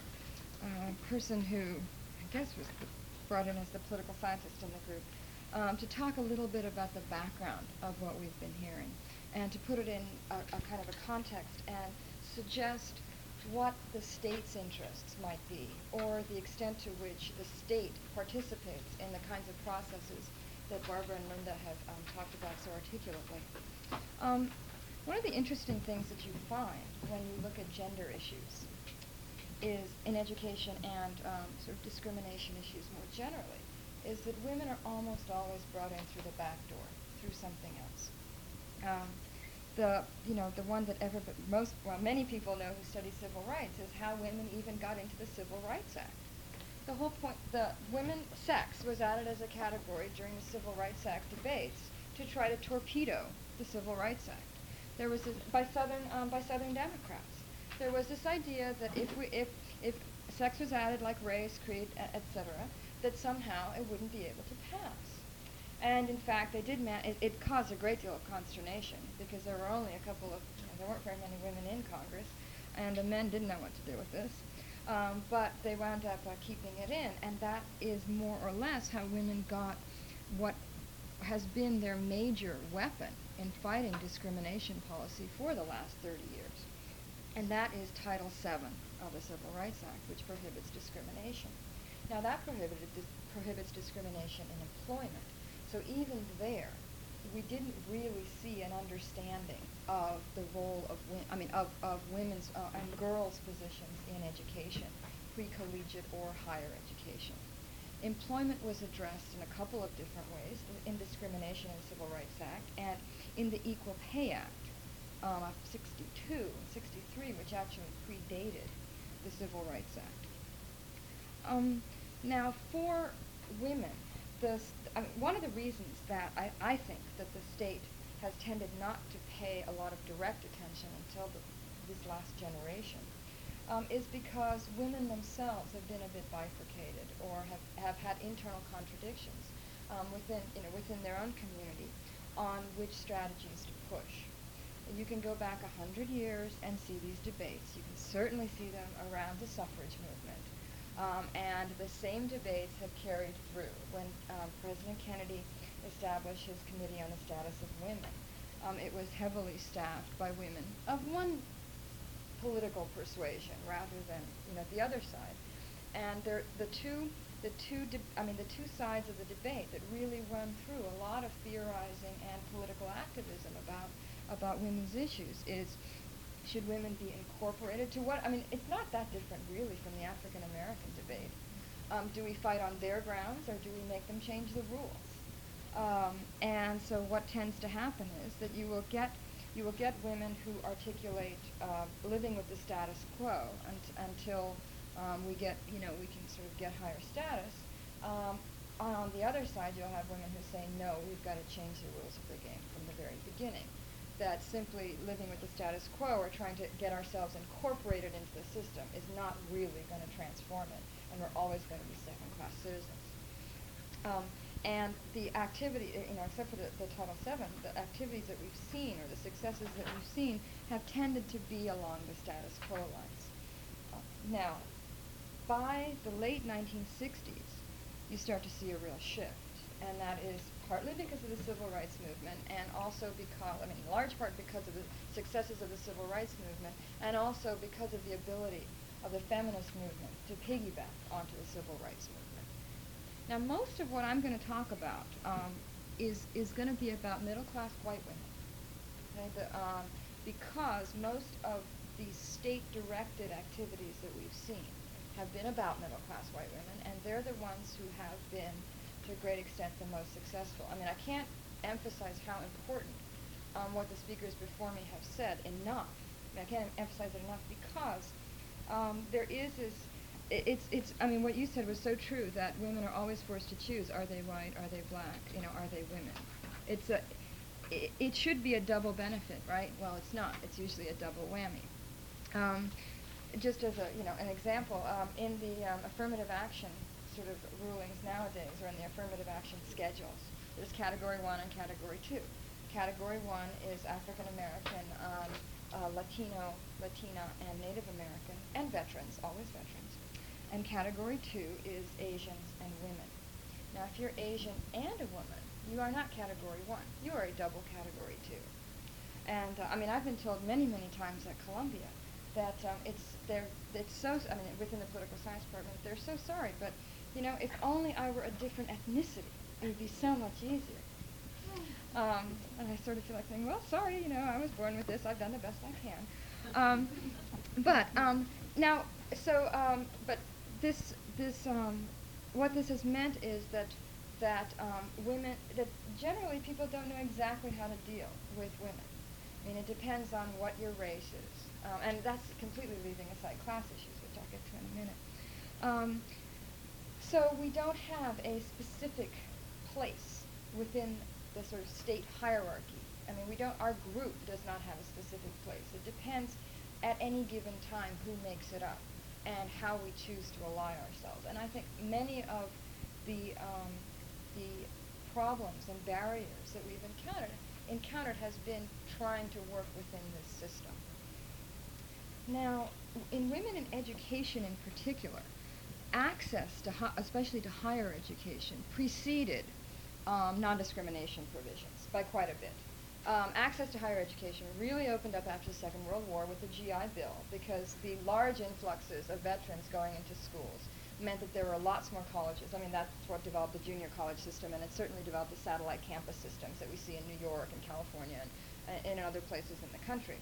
uh, person who I guess was brought in as the political scientist in the group um, to talk a little bit about the background of what we've been hearing and to put it in a, a kind of a context and suggest what the state's interests might be, or the extent to which the state participates in the kinds of processes that Barbara and Linda have um, talked about so articulately. Um, one of the interesting things that you find when you look at gender issues is in education and um, sort of discrimination issues more generally, is that women are almost always brought in through the back door, through something else. Um, The, you know, the one that everybody, most, well, many people know who study civil rights is how women even got into the Civil Rights Act. The whole point, the women, sex was added as a category during the Civil Rights Act debates to try to torpedo the Civil Rights Act. There was this, by Southern, um, by Southern Democrats. There was this idea that if we, if, if sex was added like race, creed, et cetera, that somehow it wouldn't be able to pass. And in fact, they did man- it, it caused a great deal of consternation because there were only a couple of, you know, there weren't very many women in Congress, and the men didn't know what to do with this. Um, but they wound up uh, keeping it in, and that is more or less how women got what has been their major weapon in fighting discrimination policy for the last thirty years. And that is Title seven of the Civil Rights Act, which prohibits discrimination. Now that prohibited dis- prohibits discrimination in employment. So even there, we didn't really see an understanding of the role of women, I mean, of, of women's uh, and girls' positions in education, pre-collegiate or higher education. Employment was addressed in a couple of different ways, in, in discrimination in the Civil Rights Act and in the Equal Pay Act um, of sixty-two and sixty-three, which actually predated the Civil Rights Act. Um, now, for women, The, I mean, one of the reasons that I, I think that the state has tended not to pay a lot of direct attention until the, this last generation um, is because women themselves have been a bit bifurcated or have, have had internal contradictions um, within, you know, within their own community on which strategies to push. You can go back a hundred years and see these debates. You can certainly see them around the suffrage movement. Um, and the same debates have carried through when um, President Kennedy established his Committee on the Status of Women. Um, it was heavily staffed by women of one political persuasion rather than, you know, the other side. And there, the two, the two, de- I mean, the two sides of the debate that really run through a lot of theorizing and political activism about about women's issues is, should women be incorporated to what? I mean, it's not that different really from the African American debate. Um, do we fight on their grounds or do we make them change the rules? Um, and so what tends to happen is that you will get you will get women who articulate uh, living with the status quo unt- until um, we get, you know, we can sort of get higher status. Um, on, on the other side, you'll have women who say, no, we've got to change the rules of the game from the very beginning. That simply living with the status quo or trying to get ourselves incorporated into the system is not really going to transform it, and we're always going to be second-class citizens. Um, And the activity, uh, you know, except for the, the Title seven, the activities that we've seen or the successes that we've seen have tended to be along the status quo lines. Uh, now, by the late nineteen sixties, you start to see a real shift, and that is partly because of the civil rights movement, and also because, I mean, in large part because of the successes of the civil rights movement, and also because of the ability of the feminist movement to piggyback onto the civil rights movement. Now, most of what I'm going to talk about um, is is going to be about middle-class white women, okay? The, um, because most of these state-directed activities that we've seen have been about middle-class white women, and they're the ones who have been, to a great extent, the most successful. I mean, I can't emphasize how important um, what the speakers before me have said enough. I, mean, I can't emphasize it enough because um, there is this. It's, it's, I mean, what you said was so true, that women are always forced to choose. Are they white? Are they black? You know, are they women? It's a, it, it should be a double benefit, right? Well, it's not. It's usually a double whammy. Um, just as a, you know, an example, um, in the um, affirmative action sort of rulings nowadays, or in the affirmative action schedules, there's category one and category two. Category one is African American, um, uh, Latino, Latina, and Native American, and veterans, always veterans. And category two is Asians and women. Now, if you're Asian and a woman, you are not category one. You are a double category two. And uh, I mean, I've been told many, many times at Columbia that um, it's they're it's so. I mean, within the political science department, they're so sorry. But you know, if only I were a different ethnicity, it would be so much easier. Um, and I sort of feel like saying, well, sorry, you know, I was born with this. I've done the best I can. Um, but um, now, so, um, but this, this, um, what this has meant is that, that um, women, that generally people don't know exactly how to deal with women. I mean, it depends on what your race is, um, and that's completely leaving aside class issues, which I'll get to in a minute. Um, so we don't have a specific place within the sort of state hierarchy. I mean, we don't, our group does not have a specific place. It depends at any given time who makes it up and how we choose to ally ourselves. And I think many of the, um, the problems and barriers that we've encountered, encountered has been trying to work within this system. Now, in women in education in particular, access to, hi especially to higher education, preceded um, non-discrimination provisions by quite a bit. Um, access to higher education really opened up after the Second World War with the G I Bill, because the large influxes of veterans going into schools meant that there were lots more colleges. I mean, that's what developed the junior college system, and it certainly developed the satellite campus systems that we see in New York and California and, and in other places in the country.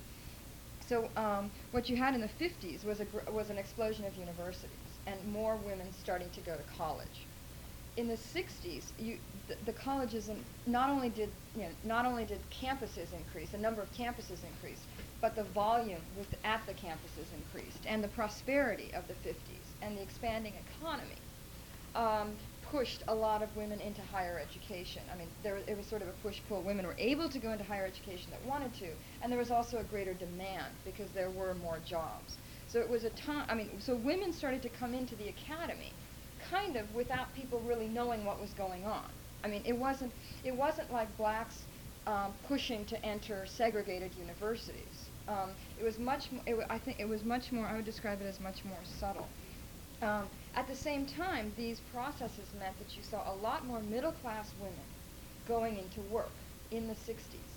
So um, what you had in the fifties was, a gr was an explosion of universities and more women starting to go to college. In the sixties, you, th the colleges, and not only did you know, not only did campuses increase, the number of campuses increased, but the volume with, at the campuses increased, and the prosperity of the fifties and the expanding economy um, pushed a lot of women into higher education. I mean, there it was sort of a push-pull. Women were able to go into higher education that wanted to, and there was also a greater demand because there were more jobs. So it was a time. I mean, so women started to come into the academy, kind of without people really knowing what was going on. I mean, it wasn't it wasn't like blacks um, pushing to enter segregated universities. Um, it was much. It w I think it was much more. I would describe it as much more subtle. Um, at the same time, these processes meant that you saw a lot more middle-class women going into work in the sixties.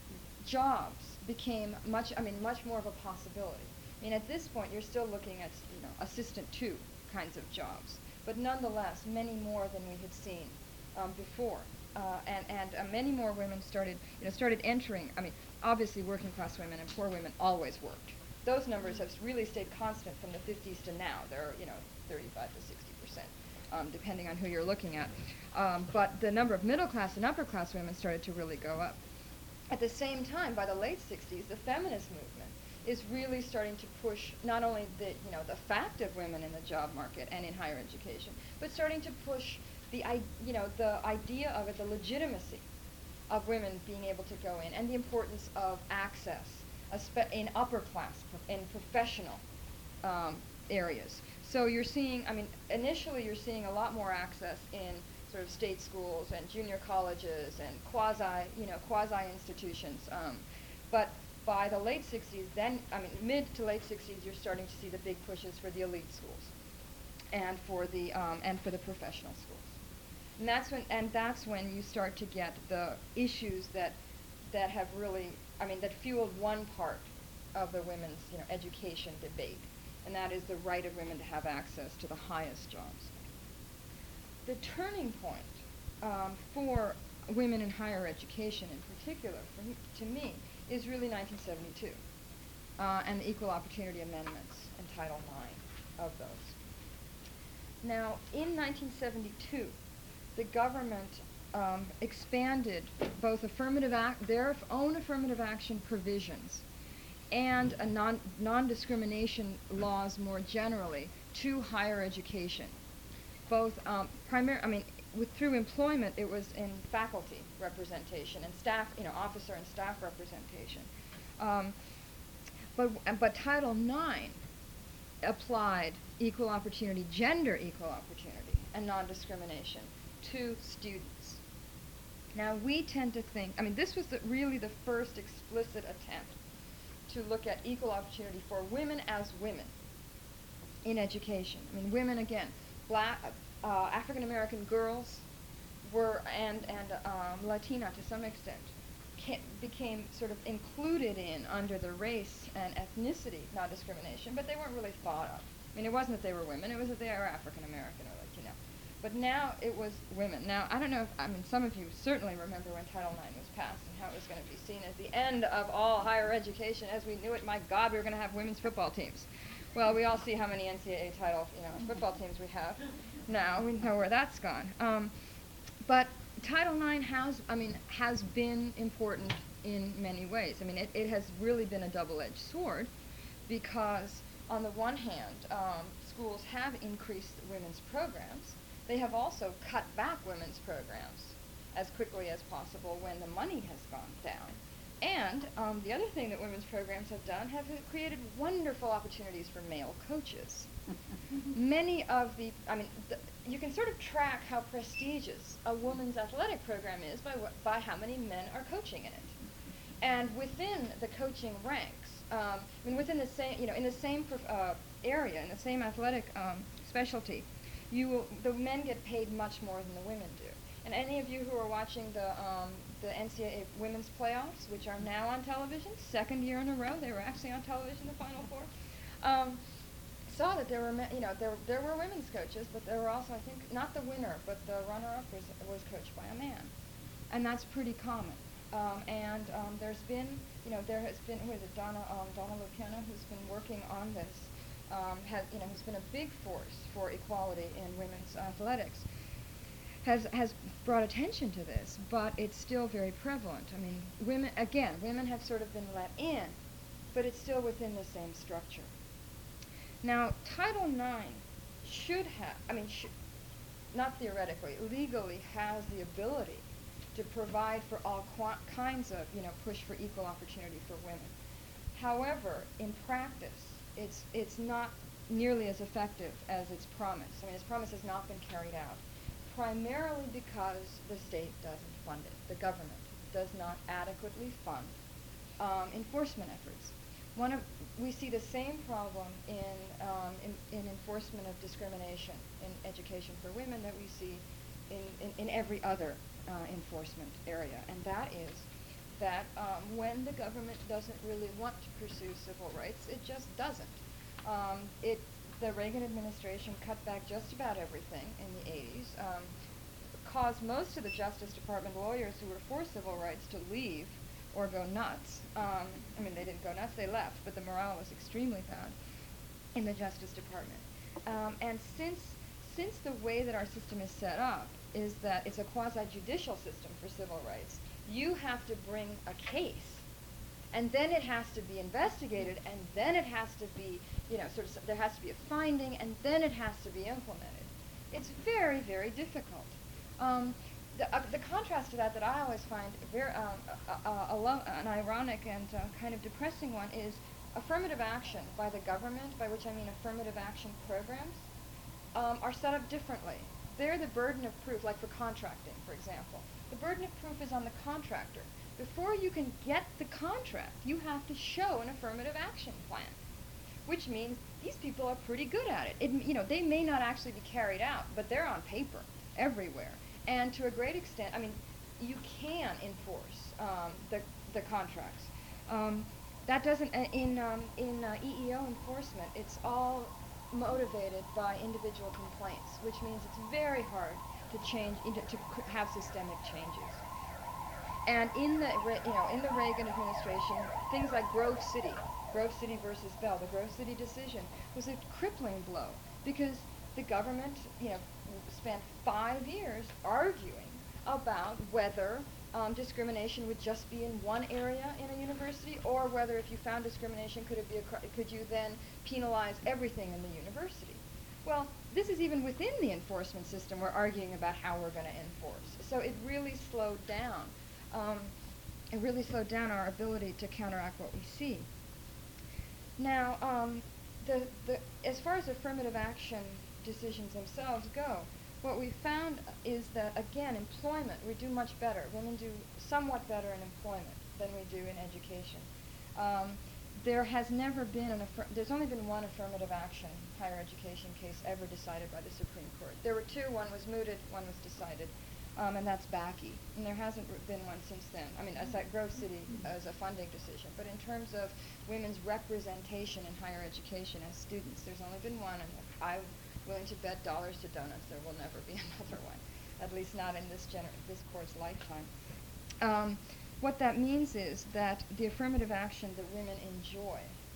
Jobs became much. I mean, much more of a possibility. I mean, at this point, you're still looking at you know assistant two kinds of jobs, but nonetheless, many more than we had seen um, before, uh, and and uh, many more women started you know started entering. I mean, obviously, working-class women and poor women always worked. Those numbers have really stayed constant from the fifties to now. They're you know thirty-five to sixty percent, um, depending on who you're looking at. Um, but the number of middle-class and upper-class women started to really go up. At the same time, by the late sixties, the feminist movement is really starting to push not only the you know the fact of women in the job market and in higher education, but starting to push the I you know the idea of it, the legitimacy of women being able to go in, and the importance of access in upper class, in professional um, areas. So you're seeing, I mean, initially you're seeing a lot more access in sort of state schools and junior colleges and quasi, you know, quasi institutions. Um, but by the late sixties, then, I mean, mid to late sixties, you're starting to see the big pushes for the elite schools and for the, um, and for the professional schools. And that's when, and that's when you start to get the issues that, that have really, I mean, that fueled one part of the women's, you know, education debate, and that is the right of women to have access to the highest jobs. The turning point um, for women in higher education, in particular, for me, to me, is really nineteen seventy-two, uh, and the Equal Opportunity Amendments and Title nine of those. Now, in nineteen seventy-two, the government um, expanded both affirmative act, their own affirmative action provisions and a non, non-discrimination laws more generally to higher education. Both um, primary, I mean, with, through employment, it was in faculty representation and staff, you know, officer and staff representation. Um, but, but Title nine applied equal opportunity, gender equal opportunity, and non-discrimination to students. Now, we tend to think, I mean, this was the, really the first explicit attempt to look at equal opportunity for women as women in education. I mean, women, again, black, uh, African American girls were, and, and um, Latina to some extent, ca- became sort of included in under the race and ethnicity non-discrimination, but they weren't really thought of. I mean, it wasn't that they were women, it was that they were African American or Latino. But now it was women. Now, I don't know if, I mean, some of you certainly remember when Title nine was passed and how it was going to be seen as the end of all higher education as we knew it. My God, we were going to have women's football teams. Well, we all see how many N C double A title, you know, football teams we have now. We know where that's gone. Um, but Title nine has, I mean, has been important in many ways. I mean, it, it has really been a double-edged sword because, on the one hand, um, schools have increased women's programs. They have also cut back women's programs as quickly as possible when the money has gone down. And um, the other thing that women's programs have done have created wonderful opportunities for male coaches. Many of the, I mean, the, you can sort of track how prestigious a women's athletic program is by, wh- by how many men are coaching in it. And within the coaching ranks, um, I mean, within the same, you know, in the same prof- uh, area, in the same athletic um, specialty, you will, the men get paid much more than the women do. And any of you who are watching the um, the N C double A women's playoffs, which are now on television, second year in a row, they were actually on television, the Final Four, um, saw that there were, me- you know, there there were women's coaches, but there were also, I think, not the winner, but the runner-up was was coached by a man, and that's pretty common. Um, and um, there's been, you know, there has been, who is it, Donna um, Donna Lupiana, who's been working on this. Um, has, you know, has been a big force for equality in women's athletics, has has brought attention to this, but it's still very prevalent. I mean, women, again, women have sort of been let in, but it's still within the same structure. Now, Title nine should have, I mean, sh- not theoretically, legally has the ability to provide for all qu- kinds of, you know, push for equal opportunity for women. However, in practice, it's it's not nearly as effective as its promise. I mean, its promise has not been carried out, primarily because the state doesn't fund it. The government does not adequately fund um, enforcement efforts. One of, we see the same problem in, um, in, in enforcement of discrimination in education for women that we see in, in, in every other uh, enforcement area, and that is that um, when the government doesn't really want to pursue civil rights, it just doesn't. Um, it, the Reagan administration cut back just about everything in the eighties, um, caused most of the Justice Department lawyers who were for civil rights to leave or go nuts. Um, I mean, they didn't go nuts, they left, but the morale was extremely bad in the Justice Department. Um, and since, since the way that our system is set up is that it's a quasi-judicial system for civil rights, you have to bring a case, and then it has to be investigated, and then it has to be, you know, sort of, there has to be a finding, and then it has to be implemented. It's very, very difficult. Um, the, uh, the contrast to that that I always find very um, uh, uh, alo- an ironic and uh, kind of depressing one is affirmative action by the government, by which I mean affirmative action programs, um, are set up differently there the burden of proof, like for contracting, for example, the burden of proof is on the contractor. Before you can get the contract, you have to show an affirmative action plan, which means these people are pretty good at it. it. You know, they may not actually be carried out, but they're on paper everywhere. And to a great extent, I mean, you can enforce um, the, the contracts. Um, that doesn't, uh, in, um, in uh, E E O enforcement, it's all motivated by individual complaints, which means it's very hard to change, into, to c- have systemic changes. And in the, Re- you know, in the Reagan administration, things like Grove City, Grove City versus Bell, the Grove City decision was a crippling blow because the government, you know, spent five years arguing about whether um, discrimination would just be in one area in a university, or whether if you found discrimination, could it be a cr- could you then penalize everything in the university? Well, this is even within the enforcement system. We're arguing about how we're going to enforce. So it really slowed down. Um, it really slowed down our ability to counteract what we see. Now, um, the, the, as far as affirmative action decisions themselves go, what we found is that, again, employment, we do much better. Women do somewhat better in employment than we do in education. Um, there has never been an, affir- there's only been one affirmative action higher education case ever decided by the Supreme Court. There were two, one was mooted, one was decided. Um, and that's Bakke, and there hasn't r- been one since then. I mean, as at Grove City as a funding decision, but in terms of women's representation in higher education as students, there's only been one, and I'm willing to bet dollars to donuts there will never be another one, at least not in this gener- this court's lifetime. Um, what that means is that the affirmative action that women enjoy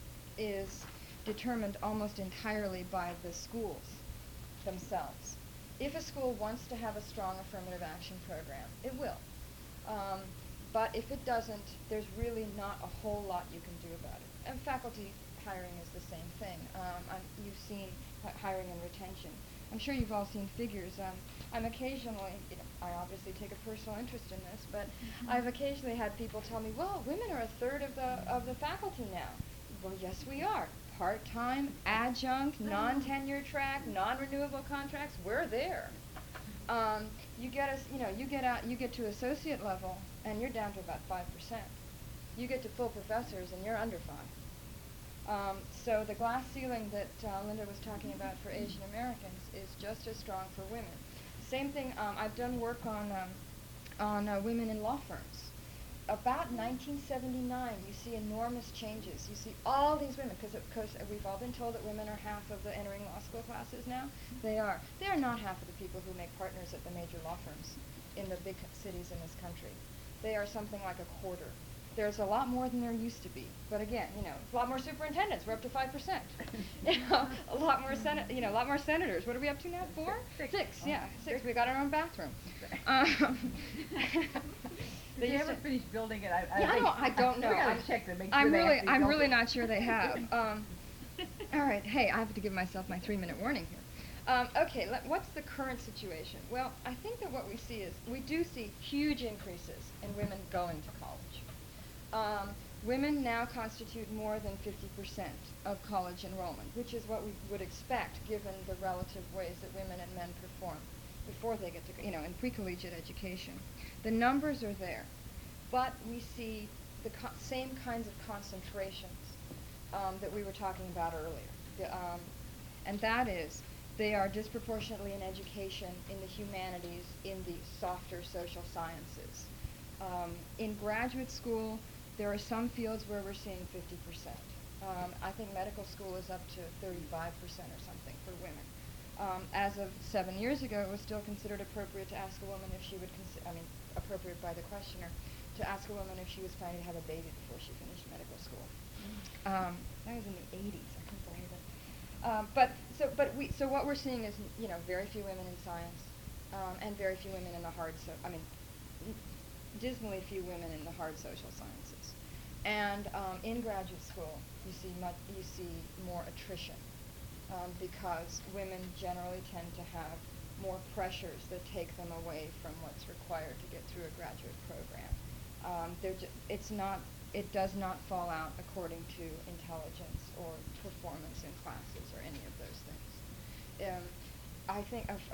is determined almost entirely by the schools themselves. If a school wants to have a strong affirmative action program, it will. Um, but if it doesn't, there's really not a whole lot you can do about it. And faculty hiring is the same thing. Um, I'm, you've seen h- hiring and retention. I'm sure you've all seen figures. Um, I'm occasionally, you know, I obviously take a personal interest in this, but mm-hmm. I've occasionally had people tell me, well, women are a third of the of the faculty now. Well, yes, we are. Part-time, adjunct, non-tenure track, non-renewable contracts, we're there. Um, you get us, you know, you get out, you get to associate level, and you're down to about five percent. You get to full professors, and you're under five. Um, so the glass ceiling that uh, Linda was talking about for Asian Americans is just as strong for women. Same thing. Um, I've done work on um, on uh, women in law firms. About nineteen seventy-nine, you see enormous changes. You see all these women, because because we've all been told that women are half of the entering law school classes now. They are. They are not half of the people who make partners at the major law firms in the big cities in this country. They are something like a quarter. There's a lot more than there used to be. But again, you know, a lot more superintendents. We're up to five percent. You know, a lot more senate. You know, a lot more senators. What are we up to now? Four? Six. Six. Oh. Yeah, six. We got our own bathroom. Um, Did they ever finish building it? I, I yeah, I don't, I don't know. We gotta I'm, check to make sure I'm they really, actually I'm built really it. not sure they have. Um, all right, hey, I have to give myself my three-minute warning here. Um, okay, let, what's the current situation? Well, I think that what we see is we do see huge increases in women going to college. Um, women now constitute more than fifty percent of college enrollment, which is what we would expect given the relative ways that women and men perform before they get to, you know, in pre-collegiate education. The numbers are there, but we see the co- same kinds of concentrations um, that we were talking about earlier. The, um, and that is, they are disproportionately in education, in the humanities, in the softer social sciences. Um, in graduate school, there are some fields where we're seeing fifty percent. Um, I think medical school is up to thirty-five percent or something for women. Um, as of seven years ago, it was still considered appropriate to ask a woman if she would, consi- I mean, appropriate by the questioner, to ask a woman if she was planning to have a baby before she finished medical school. Mm. Um, that was in the eighties. I couldn't believe it. Um, but so, but we, so what we're seeing is, you know, very few women in science, um, and very few women in the hard, so I mean, dismally few women in the hard social sciences. And um, in graduate school, you see much, you see more attrition. Um, because women generally tend to have more pressures that take them away from what's required to get through a graduate program. Um, ju- it's not, it does not fall out according to intelligence or performance in classes or any of those things. Um, I think uh, uh,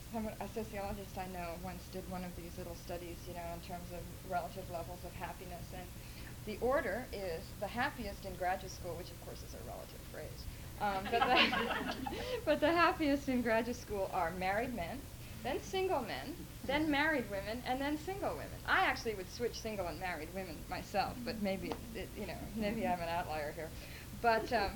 someone, a sociologist I know once did one of these little studies, you know, in terms of relative levels of happiness, and the order is the happiest in graduate school, which of course is a relative phrase, um, but, the but the happiest in graduate school are married men, then single men, then married women, and then single women. I actually would switch single and married women myself, but maybe it, it, you know, maybe I'm an outlier here. But um,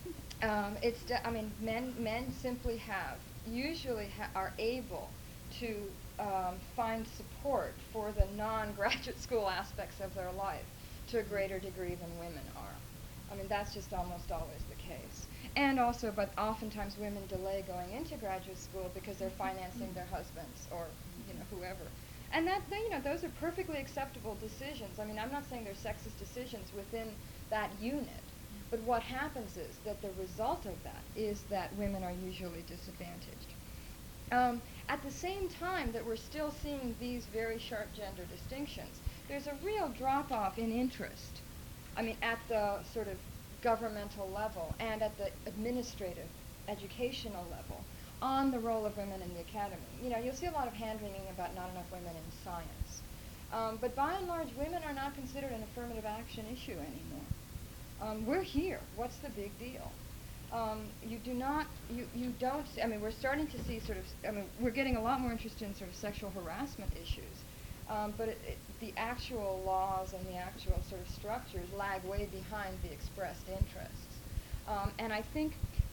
um, it's, de- I mean, men men simply have, usually ha- are able to um, find support for the non-graduate school aspects of their life to a greater degree than women are. I mean, that's just almost always the case. And also, but oftentimes women delay going into graduate school because they're financing their husbands or, you know, whoever. And that, they, you know, those are perfectly acceptable decisions. I mean, I'm not saying they're sexist decisions within that unit. But what happens is that the result of that is that women are usually disadvantaged. Um, at the same time that we're still seeing these very sharp gender distinctions, there's a real drop-off in interest. I mean, at the sort of governmental level and at the administrative, educational level on the role of women in the academy. You know, you'll see a lot of hand-wringing about not enough women in science. Um, but by and large, women are not considered an affirmative action issue anymore. Um, we're here. What's the big deal? Um, you do not, you, you don't, I mean, we're starting to see sort of, I mean, we're getting a lot more interested in sort of sexual harassment issues. Um, but it, it, the actual laws and the actual sort of structures lag way behind the expressed interests. Um, and I think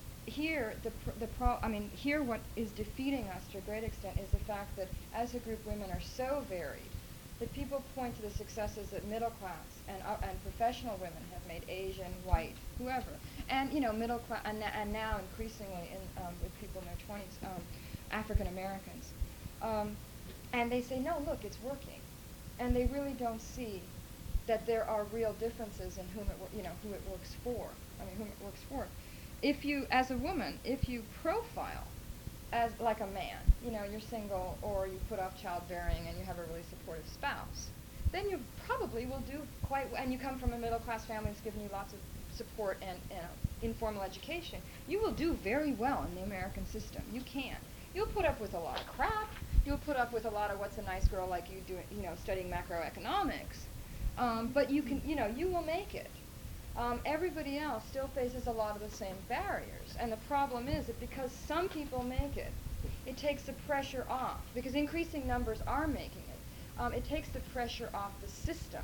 here, the, pr- the pro- I mean, here what is defeating us to a great extent is the fact that as a group women are so varied that people point to the successes that middle class and, uh, and professional women have made, Asian, white, whoever. And, you know, middle class, and, na- and now increasingly in, um, with people in their twenties, um, African Americans. Um, and they say, no, look, it's working. And they really don't see that there are real differences in whom it, wor- you know, who it works for. I mean, whom it works for. If you, as a woman, if you profile as like a man, you know, you're single or you put off childbearing and you have a really supportive spouse, then you probably will do quite well, and you come from a middle class family that's given you lots of support and, and uh, informal education, you will do very well in the American system. You can. You'll put up with a lot of crap. You'll put up with a lot of what's a nice girl like you doing, you know, studying macroeconomics. Um, but you can, you know, you will make it. Um, everybody else still faces a lot of the same barriers. And the problem is that because some people make it, it takes the pressure off. Because increasing numbers are making it. Um, it takes the pressure off the system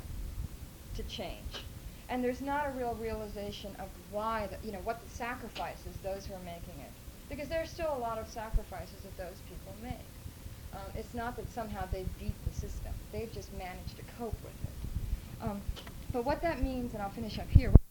to change. And there's not a real realization of why, the, you know, what the sacrifices those who are making it. Because there are still a lot of sacrifices that those people make. Um, it's not that somehow they've beat the system. They've just managed to cope with it. Um, but what that means, and I'll finish up here.